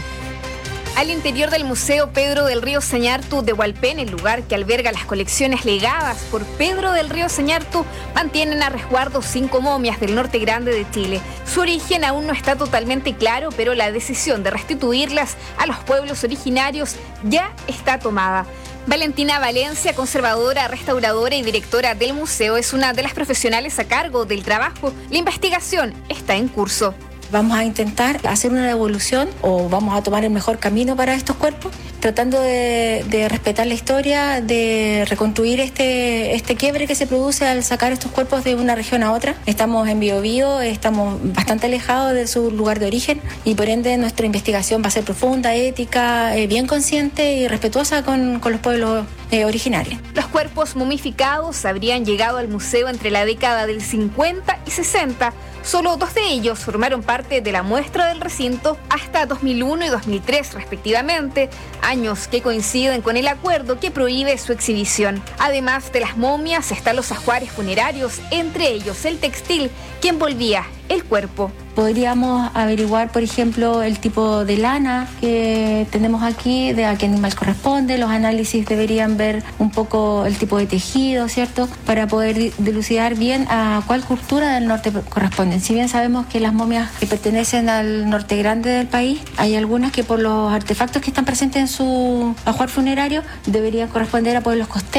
Al interior del Museo Pedro del Río Sañartu de Hualpén, el lugar que alberga las colecciones legadas por Pedro del Río Sañartu, mantienen a resguardo 5 momias del norte grande de Chile. Su origen aún no está totalmente claro, pero la decisión de restituirlas a los pueblos originarios ya está tomada. Valentina Valencia, conservadora, restauradora y directora del museo, es una de las profesionales a cargo del trabajo. La investigación está en curso. Vamos a intentar hacer una devolución o vamos a tomar el mejor camino para estos cuerpos, tratando de respetar la historia, de reconstruir este quiebre que se produce al sacar estos cuerpos de una región a otra. Estamos en Biobío, estamos bastante alejados de su lugar de origen y por ende nuestra investigación va a ser profunda, ética, bien consciente y respetuosa con los pueblos originarios. Los cuerpos momificados habrían llegado al museo entre la década del 50 y 60. Solo 2 de ellos formaron parte de la muestra del recinto hasta 2001 y 2003 respectivamente, años que coinciden con el acuerdo que prohíbe su exhibición. Además de las momias están los ajuares funerarios, entre ellos el textil que envolvía el cuerpo. Podríamos averiguar, por ejemplo, el tipo de lana que tenemos aquí, de a qué animal corresponde. Los análisis deberían ver un poco el tipo de tejido, ¿cierto? Para poder dilucidar bien a cuál cultura del norte corresponden. Si bien sabemos que las momias que pertenecen al norte grande del país, hay algunas que por los artefactos que están presentes en su ajuar funerario deberían corresponder a pueblos costeros.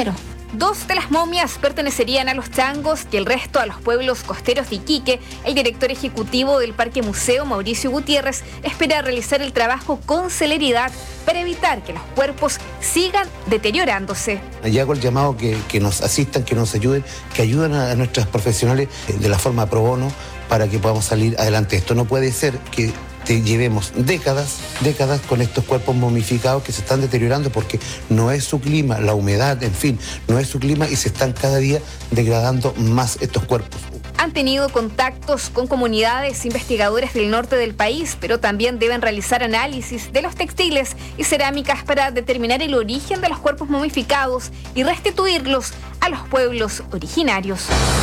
2 de las momias pertenecerían a los changos y el resto a los pueblos costeros de Iquique. El director ejecutivo del Parque Museo, Mauricio Gutiérrez, espera realizar el trabajo con celeridad para evitar que los cuerpos sigan deteriorándose. Y hago el llamado que nos asistan, que nos ayuden, que ayuden a nuestros profesionales de la forma pro bono para que podamos salir adelante. Esto no puede ser que llevemos décadas con estos cuerpos momificados que se están deteriorando porque no es su clima, la humedad, en fin, no es su clima y se están cada día degradando más estos cuerpos. Han tenido contactos con comunidades investigadoras del norte del país, pero también deben realizar análisis de los textiles y cerámicas para determinar el origen de los cuerpos momificados y restituirlos a los pueblos originarios.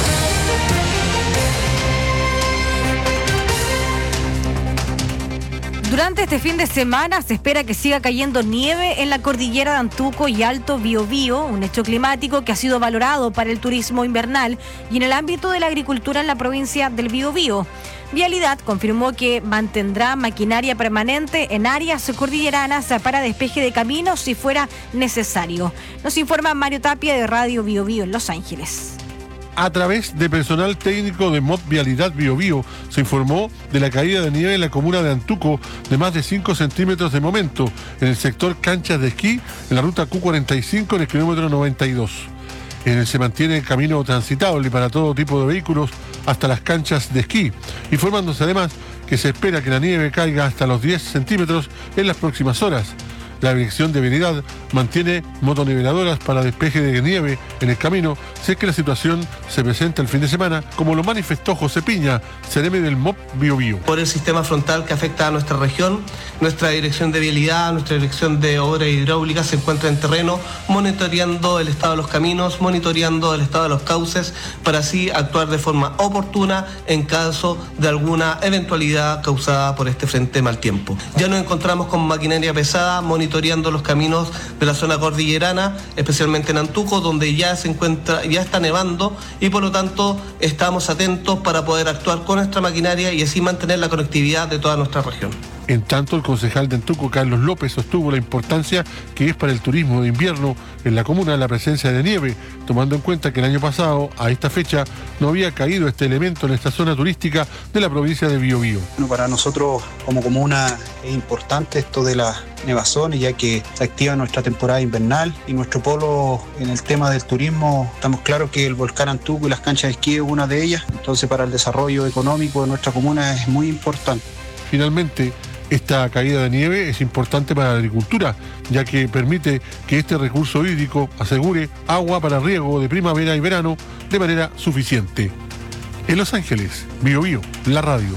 Durante este fin de semana se espera que siga cayendo nieve en la cordillera de Antuco y Alto Biobío, un hecho climático que ha sido valorado para el turismo invernal y en el ámbito de la agricultura en la provincia del Biobío. Vialidad confirmó que mantendrá maquinaria permanente en áreas cordilleranas para despeje de caminos si fuera necesario. Nos informa Mario Tapia de Radio Biobío en Los Ángeles. A través de personal técnico de MOT Vialidad Biobío se informó de la caída de nieve en la comuna de Antuco de más de 5 centímetros de momento en el sector canchas de esquí en la ruta Q45 en el kilómetro 92. En él se mantiene el camino transitable para todo tipo de vehículos hasta las canchas de esquí, informándose además que se espera que la nieve caiga hasta los 10 centímetros en las próximas horas. La Dirección de Vialidad mantiene motoniveladoras para despeje de nieve en el camino si es que la situación se presenta el fin de semana, como lo manifestó José Piña, seremi del MOP Biobío. Por el sistema frontal que afecta a nuestra región, nuestra Dirección de Vialidad, nuestra Dirección de Obras Hidráulicas se encuentra en terreno monitoreando el estado de los caminos, monitoreando el estado de los cauces, para así actuar de forma oportuna en caso de alguna eventualidad causada por este frente mal tiempo. Ya nos encontramos con maquinaria pesada, monitoreando los caminos de la zona cordillerana, especialmente en Antuco, donde ya está nevando y por lo tanto estamos atentos para poder actuar con nuestra maquinaria y así mantener la conectividad de toda nuestra región. En tanto, el concejal de Antuco, Carlos López, sostuvo la importancia que es para el turismo de invierno en la comuna la presencia de nieve, tomando en cuenta que el año pasado, a esta fecha, no había caído este elemento en esta zona turística de la provincia de Biobío. Bueno, para nosotros como comuna es importante esto de las nevazones, ya que se activa nuestra temporada invernal y nuestro polo en el tema del turismo. Estamos claros que el volcán Antuco y las canchas de esquí es una de ellas, entonces para el desarrollo económico de nuestra comuna es muy importante. Finalmente, esta caída de nieve es importante para la agricultura, ya que permite que este recurso hídrico asegure agua para riego de primavera y verano de manera suficiente. En Los Ángeles, Biobío, la radio.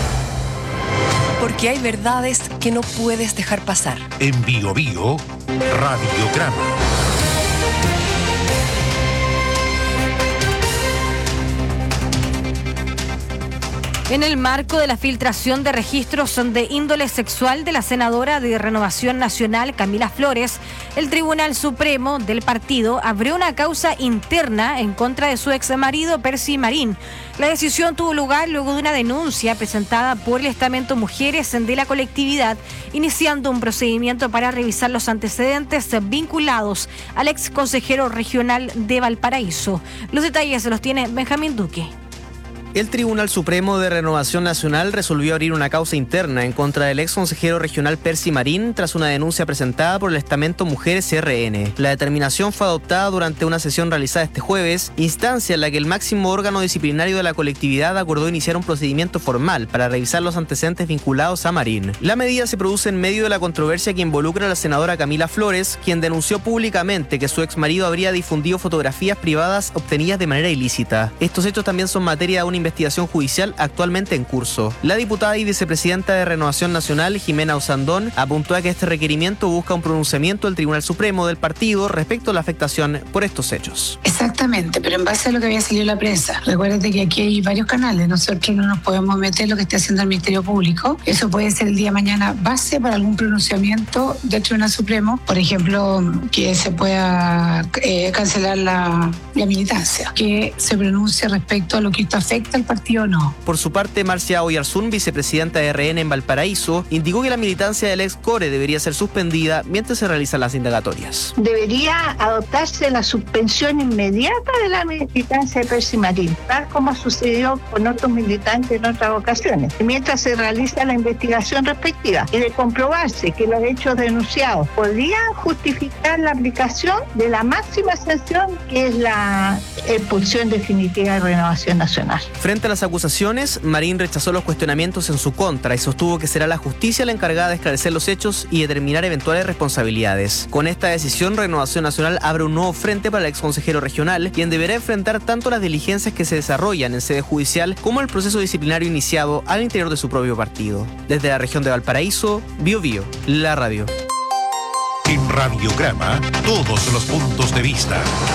Porque hay verdades que no puedes dejar pasar. En Biobío, Radiograma. En el marco de la filtración de registros de índole sexual de la senadora de Renovación Nacional, Camila Flores, el Tribunal Supremo del partido abrió una causa interna en contra de su exmarido, Percy Marín. La decisión tuvo lugar luego de una denuncia presentada por el estamento Mujeres de la colectividad, iniciando un procedimiento para revisar los antecedentes vinculados al ex consejero regional de Valparaíso. Los detalles los tiene Benjamín Duque. El Tribunal Supremo de Renovación Nacional resolvió abrir una causa interna en contra del ex consejero regional Percy Marín tras una denuncia presentada por el estamento Mujeres RN. La determinación fue adoptada durante una sesión realizada este jueves, instancia en la que el máximo órgano disciplinario de la colectividad acordó iniciar un procedimiento formal para revisar los antecedentes vinculados a Marín. La medida se produce en medio de la controversia que involucra a la senadora Camila Flores, quien denunció públicamente que su exmarido habría difundido fotografías privadas obtenidas de manera ilícita. Estos hechos también son materia de una investigación judicial actualmente en curso. La diputada y vicepresidenta de Renovación Nacional, Jimena Osandón, apuntó a que este requerimiento busca un pronunciamiento del Tribunal Supremo del partido respecto a la afectación por estos hechos. Exactamente, pero en base a lo que había salido en la prensa. Recuérdate que aquí hay varios canales, nosotros no nos podemos meter en lo que esté haciendo el Ministerio Público. Eso puede ser el día de mañana base para algún pronunciamiento del Tribunal Supremo, por ejemplo, que se pueda cancelar la militancia, que se pronuncie respecto a lo que esto afecta afecta al partido no. Por su parte, Marcia Oyarzún, vicepresidenta de RN en Valparaíso, indicó que la militancia del ex Core debería ser suspendida mientras se realizan las indagatorias. Debería adoptarse la suspensión inmediata de la militancia de Percy Marín, tal como sucedió con otros militantes en otras ocasiones, mientras se realiza la investigación respectiva y de comprobarse que los hechos denunciados podrían justificar la aplicación de la máxima sanción, que es la expulsión definitiva de Renovación Nacional. Frente a las acusaciones, Marín rechazó los cuestionamientos en su contra y sostuvo que será la justicia la encargada de esclarecer los hechos y determinar eventuales responsabilidades. Con esta decisión, Renovación Nacional abre un nuevo frente para el exconsejero regional, quien deberá enfrentar tanto las diligencias que se desarrollan en sede judicial como el proceso disciplinario iniciado al interior de su propio partido. Desde la región de Valparaíso, Biobío, la radio. En Radiograma, todos los puntos de vista.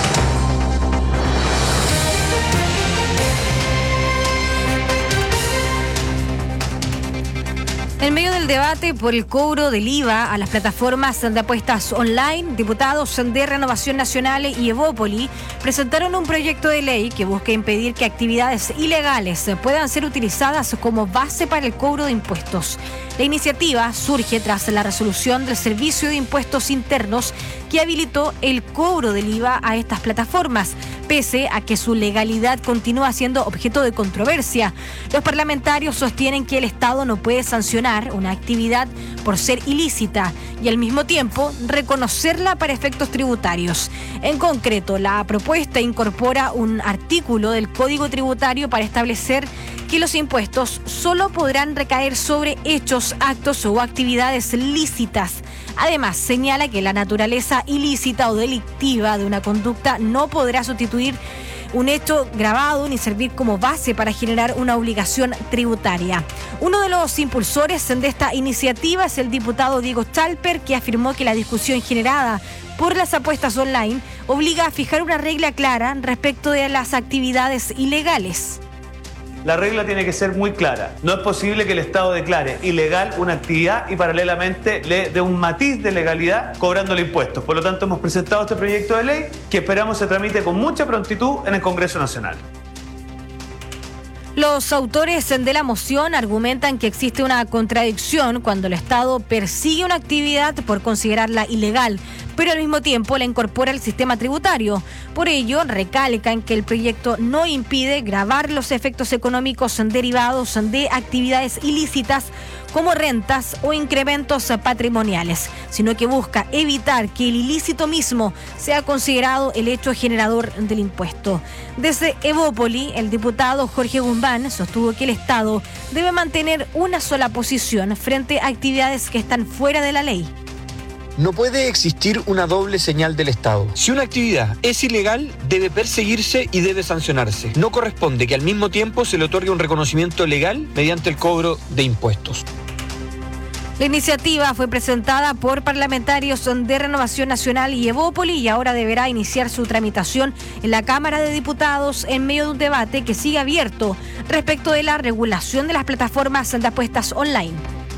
En medio del debate por el cobro del IVA a las plataformas de apuestas online, diputados de Renovación Nacional y Evópoli presentaron un proyecto de ley que busca impedir que actividades ilegales puedan ser utilizadas como base para el cobro de impuestos. La iniciativa surge tras la resolución del Servicio de Impuestos Internos que habilitó el cobro del IVA a estas plataformas, pese a que su legalidad continúa siendo objeto de controversia. Los parlamentarios sostienen que el Estado no puede sancionar una actividad por ser ilícita y al mismo tiempo reconocerla para efectos tributarios. En concreto, la propuesta incorpora un artículo del Código Tributario para establecer que los impuestos solo podrán recaer sobre hechos, actos o actividades lícitas. Además, señala que la naturaleza ilícita o delictiva de una conducta no podrá sustituir un hecho grabado ni servir como base para generar una obligación tributaria. Uno de los impulsores de esta iniciativa es el diputado Diego Chalper, que afirmó que la discusión generada por las apuestas online obliga a fijar una regla clara respecto de las actividades ilegales. La regla tiene que ser muy clara. No es posible que el Estado declare ilegal una actividad y paralelamente le dé un matiz de legalidad cobrándole impuestos. Por lo tanto, hemos presentado este proyecto de ley que esperamos se tramite con mucha prontitud en el Congreso Nacional. Los autores de la moción argumentan que existe una contradicción cuando el Estado persigue una actividad por considerarla ilegal, pero al mismo tiempo la incorpora al sistema tributario. Por ello, recalcan que el proyecto no impide gravar los efectos económicos derivados de actividades ilícitas como rentas o incrementos patrimoniales, sino que busca evitar que el ilícito mismo sea considerado el hecho generador del impuesto. Desde Evópoli, el diputado Jorge Guzmán sostuvo que el Estado debe mantener una sola posición frente a actividades que están fuera de la ley. No puede existir una doble señal del Estado. Si una actividad es ilegal, debe perseguirse y debe sancionarse. No corresponde que al mismo tiempo se le otorgue un reconocimiento legal mediante el cobro de impuestos. La iniciativa fue presentada por parlamentarios de Renovación Nacional y Evópoli y ahora deberá iniciar su tramitación en la Cámara de Diputados en medio de un debate que sigue abierto respecto de la regulación de las plataformas de apuestas online.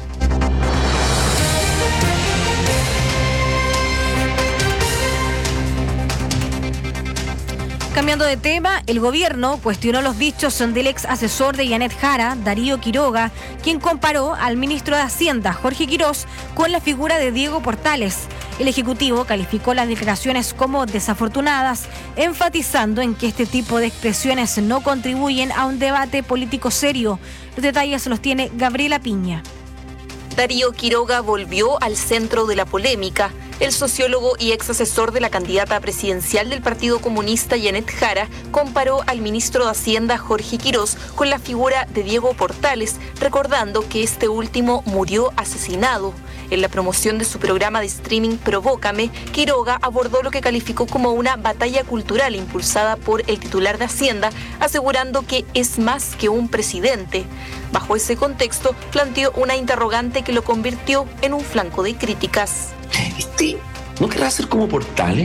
Cambiando de tema, el gobierno cuestionó los dichos del ex asesor de Janet Jara, Darío Quiroga, quien comparó al ministro de Hacienda, Jorge Quirós, con la figura de Diego Portales. El Ejecutivo calificó las declaraciones como desafortunadas, enfatizando en que este tipo de expresiones no contribuyen a un debate político serio. Los detalles los tiene Gabriela Piña. Darío Quiroga volvió al centro de la polémica. El sociólogo y ex asesor de la candidata presidencial del Partido Comunista, Janet Jara, comparó al ministro de Hacienda, Jorge Quirós, con la figura de Diego Portales, recordando que este último murió asesinado. En la promoción de su programa de streaming Provócame, Quiroga abordó lo que calificó como una batalla cultural impulsada por el titular de Hacienda, asegurando que es más que un presidente. Bajo ese contexto, planteó una interrogante que lo convirtió en un flanco de críticas. ¿No querrá ser como Portales?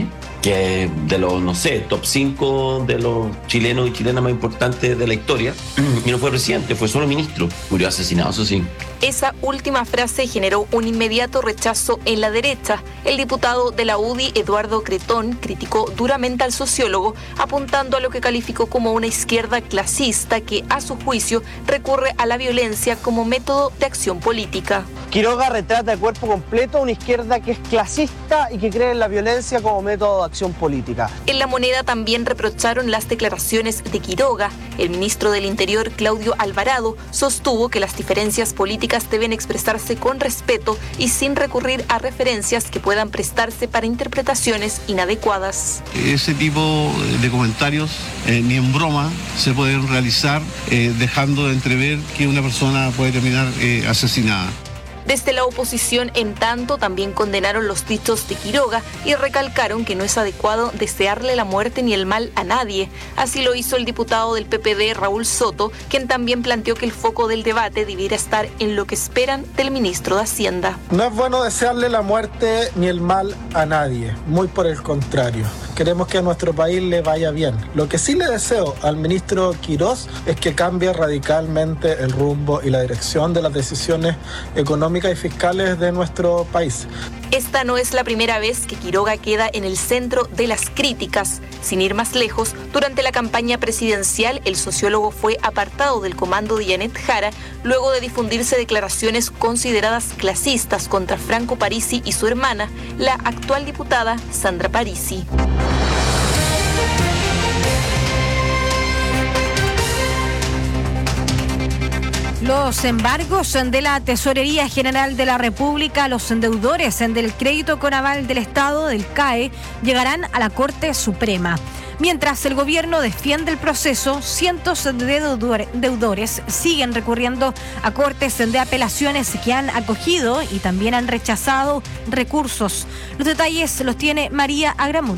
que de los, no sé, top 5 de los chilenos y chilenas más importantes de la historia, y no fue presidente, fue solo ministro. Murió asesinado, eso sí. Esa última frase generó un inmediato rechazo en la derecha. El diputado de la UDI, Eduardo Cretón, criticó duramente al sociólogo, apuntando a lo que calificó como una izquierda clasista que, a su juicio, recurre a la violencia como método de acción política. Quiroga retrata de cuerpo completo una izquierda que es clasista y que cree en la violencia como método de acción política. En La Moneda también reprocharon las declaraciones de Quiroga. El ministro del Interior, Claudio Alvarado, sostuvo que las diferencias políticas deben expresarse con respeto y sin recurrir a referencias que puedan prestarse para interpretaciones inadecuadas. Ese tipo de comentarios ni en broma se pueden realizar dejando de entrever que una persona puede terminar asesinada. Desde la oposición, en tanto, también condenaron los dichos de Quiroga y recalcaron que no es adecuado desearle la muerte ni el mal a nadie. Así lo hizo el diputado del PPD, Raúl Soto, quien también planteó que el foco del debate debiera estar en lo que esperan del ministro de Hacienda. No es bueno desearle la muerte ni el mal a nadie, muy por el contrario. Queremos que a nuestro país le vaya bien. Lo que sí le deseo al ministro Quirós es que cambie radicalmente el rumbo y la dirección de las decisiones económicas y fiscales de nuestro país. Esta no es la primera vez que Quiroga queda en el centro de las críticas. Sin ir más lejos, durante la campaña presidencial, el sociólogo fue apartado del comando de Yanet Jara luego de difundirse declaraciones consideradas clasistas contra Franco Parisi y su hermana, la actual diputada Sandra Parisi. Los embargos de la Tesorería General de la República a los deudores del Crédito con Aval del Estado, del CAE, llegarán a la Corte Suprema. Mientras el gobierno defiende el proceso, cientos de deudores siguen recurriendo a cortes de apelaciones que han acogido y también han rechazado recursos. Los detalles los tiene María Agramut.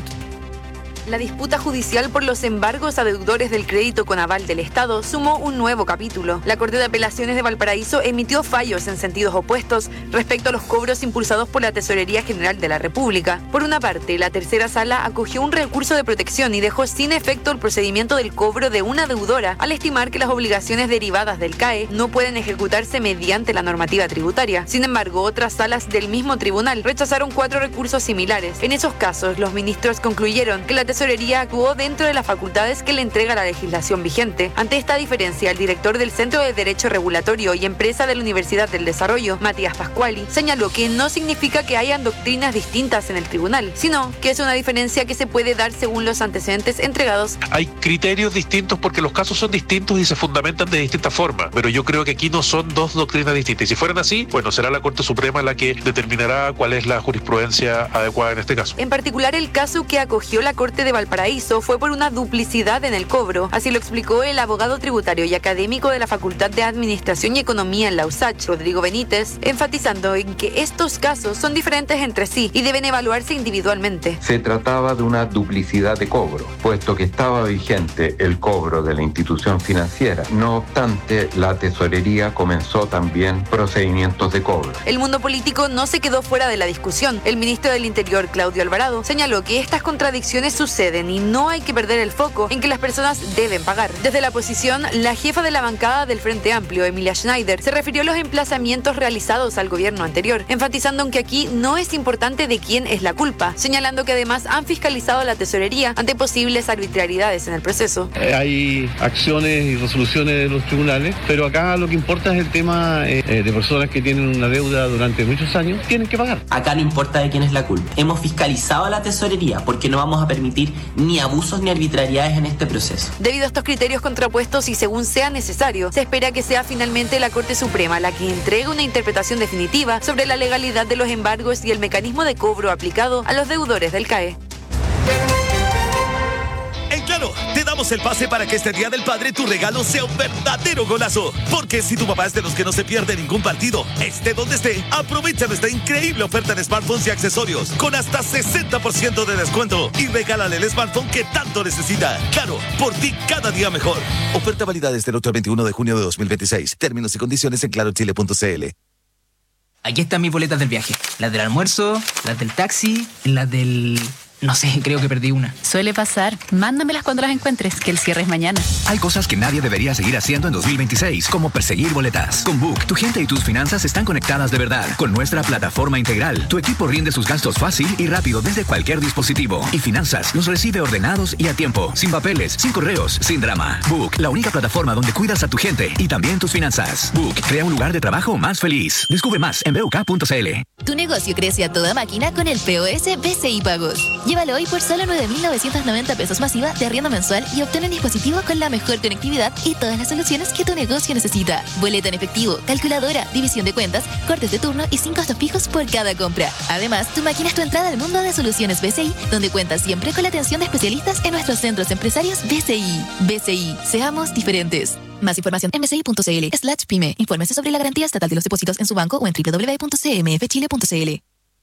La disputa judicial por los embargos a deudores del crédito con aval del Estado sumó un nuevo capítulo. La Corte de Apelaciones de Valparaíso emitió fallos en sentidos opuestos respecto a los cobros impulsados por la Tesorería General de la República. Por una parte, la tercera sala acogió un recurso de protección y dejó sin efecto el procedimiento del cobro de una deudora al estimar que las obligaciones derivadas del CAE no pueden ejecutarse mediante la normativa tributaria. Sin embargo, otras salas del mismo tribunal rechazaron 4 recursos similares. En esos casos, los ministros concluyeron que la Tesorería actuó dentro de las facultades que le entrega la legislación vigente. Ante esta diferencia, el director del Centro de Derecho Regulatorio y Empresa de la Universidad del Desarrollo, Matías Pascuali, señaló que no significa que hayan doctrinas distintas en el tribunal, sino que es una diferencia que se puede dar según los antecedentes entregados. Hay criterios distintos porque los casos son distintos y se fundamentan de distintas formas, pero yo creo que aquí no son 2 doctrinas distintas. Y si fueran así, bueno, será la Corte Suprema la que determinará cuál es la jurisprudencia adecuada en este caso. En particular, el caso que acogió la Corte de Valparaíso fue por una duplicidad en el cobro. Así lo explicó el abogado tributario y académico de la Facultad de Administración y Economía en la USACH, Rodrigo Benítez, enfatizando en que estos casos son diferentes entre sí y deben evaluarse individualmente. Se trataba de una duplicidad de cobro, puesto que estaba vigente el cobro de la institución financiera. No obstante, la tesorería comenzó también procedimientos de cobro. El mundo político no se quedó fuera de la discusión. El ministro del Interior, Claudio Alvarado, señaló que estas contradicciones suceden y no hay que perder el foco en que las personas deben pagar. Desde la oposición, la jefa de la bancada del Frente Amplio, Emilia Schneider, se refirió a los emplazamientos realizados al gobierno anterior, enfatizando en que aquí no es importante de quién es la culpa, señalando que además han fiscalizado a la tesorería ante posibles arbitrariedades en el proceso. Hay acciones y resoluciones de los tribunales, pero acá lo que importa es el tema de personas que tienen una deuda durante muchos años, tienen que pagar. Acá no importa de quién es la culpa. Hemos fiscalizado a la tesorería porque no vamos a permitir ni abusos ni arbitrariedades en este proceso. Debido a estos criterios contrapuestos y según sea necesario, se espera que sea finalmente la Corte Suprema la que entregue una interpretación definitiva sobre la legalidad de los embargos y el mecanismo de cobro aplicado a los deudores del CAE. En Claro, te damos el pase para que este Día del Padre tu regalo sea un verdadero golazo. Porque si tu papá es de los que no se pierde ningún partido, esté donde esté, aprovecha nuestra increíble oferta de smartphones y accesorios con hasta 60% de descuento y regálale el smartphone que tanto necesita. Claro, por ti cada día mejor. Oferta válida desde el 8 al 21 de junio de 2026. Términos y condiciones en clarochile.cl. Aquí están mis boletas del viaje. Las del almuerzo, las del taxi, las del No sé, creo que perdí una. Suele pasar. Mándamelas cuando las encuentres, que el cierre es mañana. Hay cosas que nadie debería seguir haciendo en 2026, como perseguir boletas. Con Book, tu gente y tus finanzas están conectadas de verdad. Con nuestra plataforma integral, tu equipo rinde sus gastos fácil y rápido desde cualquier dispositivo. Y finanzas los recibe ordenados y a tiempo, sin papeles, sin correos, sin drama. Book, la única plataforma donde cuidas a tu gente y también tus finanzas. Book, crea un lugar de trabajo más feliz. Descubre más en BUK.cl. Tu negocio crece a toda máquina con el POS BCI Pagos. Llévalo hoy por solo 9.990 pesos masiva de arriendo mensual y obtén un dispositivo con la mejor conectividad y todas las soluciones que tu negocio necesita. Boleta en efectivo, calculadora, división de cuentas, cortes de turno y sin costos fijos por cada compra. Además, tu máquina es tu entrada al mundo de soluciones BCI, donde cuentas siempre con la atención de especialistas en nuestros centros empresarios BCI. BCI, seamos diferentes. Más información en bci.cl/pyme. Infórmese sobre la garantía estatal de los depósitos en su banco o en www.cmfchile.cl.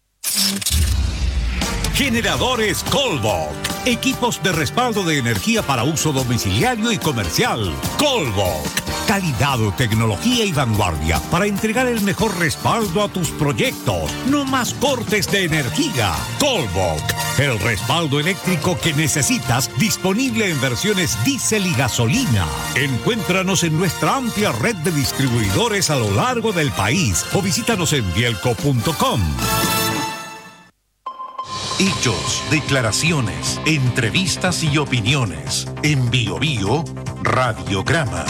Generadores Colbok. Equipos de respaldo de energía para uso domiciliario y comercial. Colbok. Calidad, tecnología y vanguardia para entregar el mejor respaldo a tus proyectos. No más cortes de energía. Colbok. El respaldo eléctrico que necesitas, disponible en versiones diésel y gasolina. Encuéntranos en nuestra amplia red de distribuidores a lo largo del país o visítanos en bielco.com. Hechos, declaraciones, entrevistas y opiniones. En Bio Bio, Radiograma.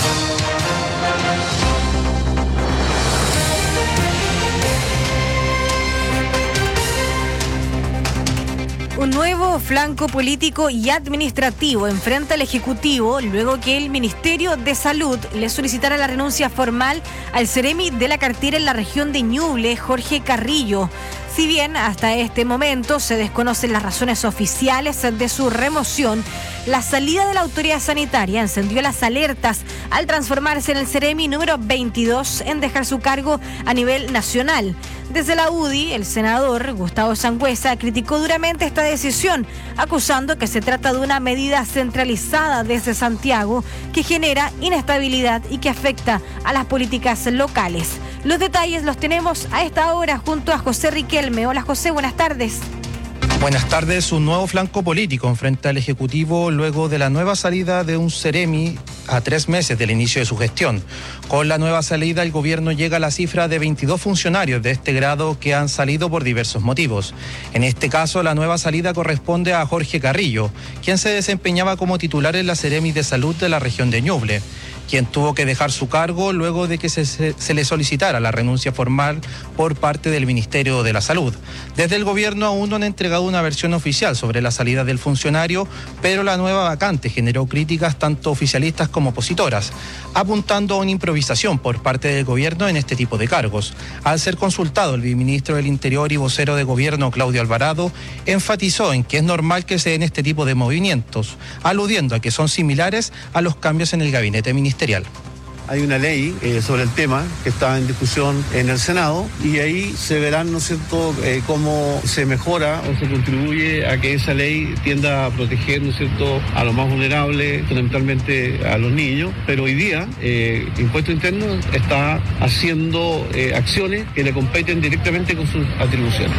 Un nuevo flanco político y administrativo enfrenta al Ejecutivo luego que el Ministerio de Salud le solicitara la renuncia formal al Ceremi de la cartera en la región de Ñuble, Jorge Carrillo. Si bien hasta este momento se desconocen las razones oficiales de su remoción, la salida de la autoridad sanitaria encendió las alertas al transformarse en el Ceremi número 22 en dejar su cargo a nivel nacional. Desde la UDI, el senador Gustavo Sangüesa criticó duramente esta decisión, acusando que se trata de una medida centralizada desde Santiago que genera inestabilidad y que afecta a las políticas locales. Los detalles los tenemos a esta hora junto a José Riquelme. Hola José, buenas tardes. Buenas tardes. Un nuevo flanco político enfrenta al Ejecutivo luego de la nueva salida de un Ceremi a 3 meses del inicio de su gestión. Con la nueva salida, el gobierno llega a la cifra de 22 funcionarios de este grado que han salido por diversos motivos. En este caso, la nueva salida corresponde a Jorge Carrillo, quien se desempeñaba como titular en la Ceremi de Salud de la región de Ñuble, quien tuvo que dejar su cargo luego de que se le solicitara la renuncia formal por parte del Ministerio de la Salud. Desde el gobierno aún no han entregado una versión oficial sobre la salida del funcionario, pero la nueva vacante generó críticas tanto oficialistas como opositoras, apuntando a una improvisación por parte del gobierno en este tipo de cargos. Al ser consultado, el viceministro del Interior y vocero de gobierno, Claudio Alvarado, enfatizó en que es normal que se den este tipo de movimientos, aludiendo a que son similares a los cambios en el gabinete ministerial. Hay una ley sobre el tema que está en discusión en el Senado y ahí se verán, ¿no es cierto?, cómo se mejora o se contribuye a que esa ley tienda a proteger, ¿no es cierto?, a los más vulnerables, fundamentalmente a los niños. Pero hoy día, Impuesto Interno está haciendo acciones que le competen directamente con sus atribuciones.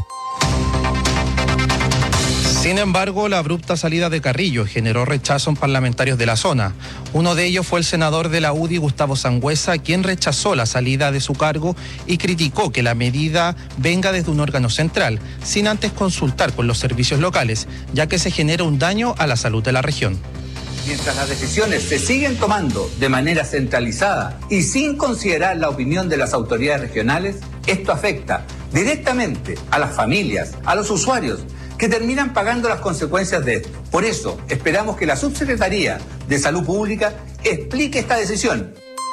Sin embargo, la abrupta salida de Carrillo generó rechazo en parlamentarios de la zona. Uno de ellos fue el senador de la UDI, Gustavo Sangüesa, quien rechazó la salida de su cargo y criticó que la medida venga desde un órgano central, sin antes consultar con los servicios locales, ya que se genera un daño a la salud de la región. Mientras las decisiones se siguen tomando de manera centralizada y sin considerar la opinión de las autoridades regionales, esto afecta directamente a las familias, a los usuarios, que terminan pagando las consecuencias de esto. Por eso, esperamos que la Subsecretaría de Salud Pública explique esta decisión.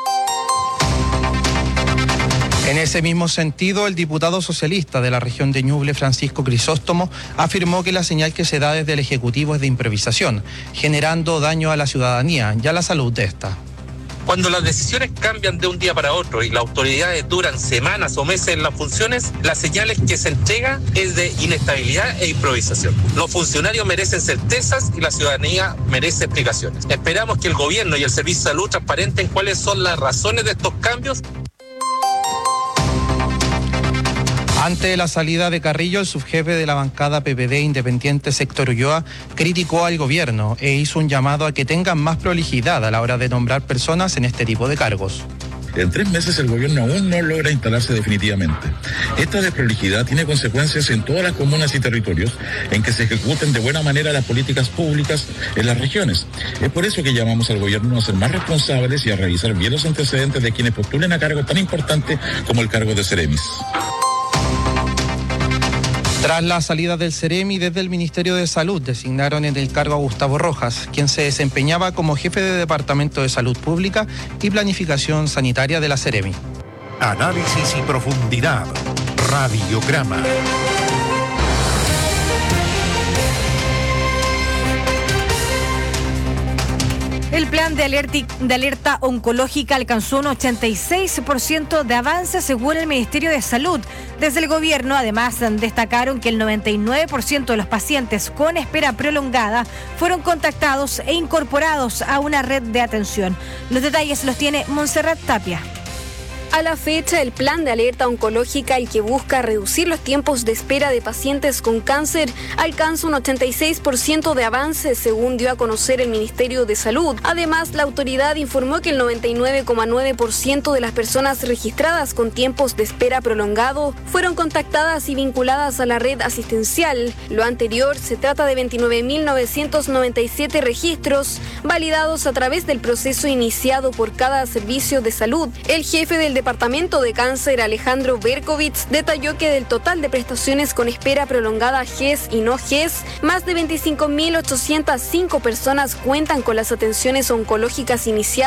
En ese mismo sentido, el diputado socialista de la región de Ñuble, Francisco Crisóstomo, afirmó que la señal que se da desde el Ejecutivo es de improvisación, generando daño a la ciudadanía y a la salud de esta. Cuando las decisiones cambian de un día para otro y las autoridades duran semanas o meses en las funciones, las señales que se entrega es de inestabilidad e improvisación. Los funcionarios merecen certezas y la ciudadanía merece explicaciones. Esperamos que el gobierno y el Servicio de Salud transparenten cuáles son las razones de estos cambios. Ante la salida de Carrillo, el subjefe de la bancada PPD independiente Sector Ulloa criticó al gobierno e hizo un llamado a que tengan más prolijidad a la hora de nombrar personas en este tipo de cargos. En 3 meses el gobierno aún no logra instalarse definitivamente. Esta desprolijidad tiene consecuencias en todas las comunas y territorios en que se ejecuten de buena manera las políticas públicas en las regiones. Es por eso que llamamos al gobierno a ser más responsables y a revisar bien los antecedentes de quienes postulen a cargos tan importantes como el cargo de Ceremis. Tras la salida del Ceremi, desde el Ministerio de Salud designaron en el cargo a Gustavo Rojas, quien se desempeñaba como jefe de Departamento de Salud Pública y Planificación Sanitaria de la Ceremi. Análisis y profundidad. Radiograma. El plan de alerta oncológica alcanzó un 86% de avance según el Ministerio de Salud. Desde el gobierno, además, destacaron que el 99% de los pacientes con espera prolongada fueron contactados e incorporados a una red de atención. Los detalles los tiene Montserrat Tapia. A la fecha, el plan de alerta oncológica, el que busca reducir los tiempos de espera de pacientes con cáncer, alcanza un 86% de avance, según dio a conocer el Ministerio de Salud. Además, la autoridad informó que el 99,9% de las personas registradas con tiempos de espera prolongado fueron contactadas y vinculadas a la red asistencial. Lo anterior se trata de 29.997 registros validados a través del proceso iniciado por cada servicio de salud. El jefe del Departamento de Cáncer, Alejandro Berkovich, detalló que del total de prestaciones con espera prolongada GES y no GES, más de 25.805 personas cuentan con las atenciones oncológicas iniciadas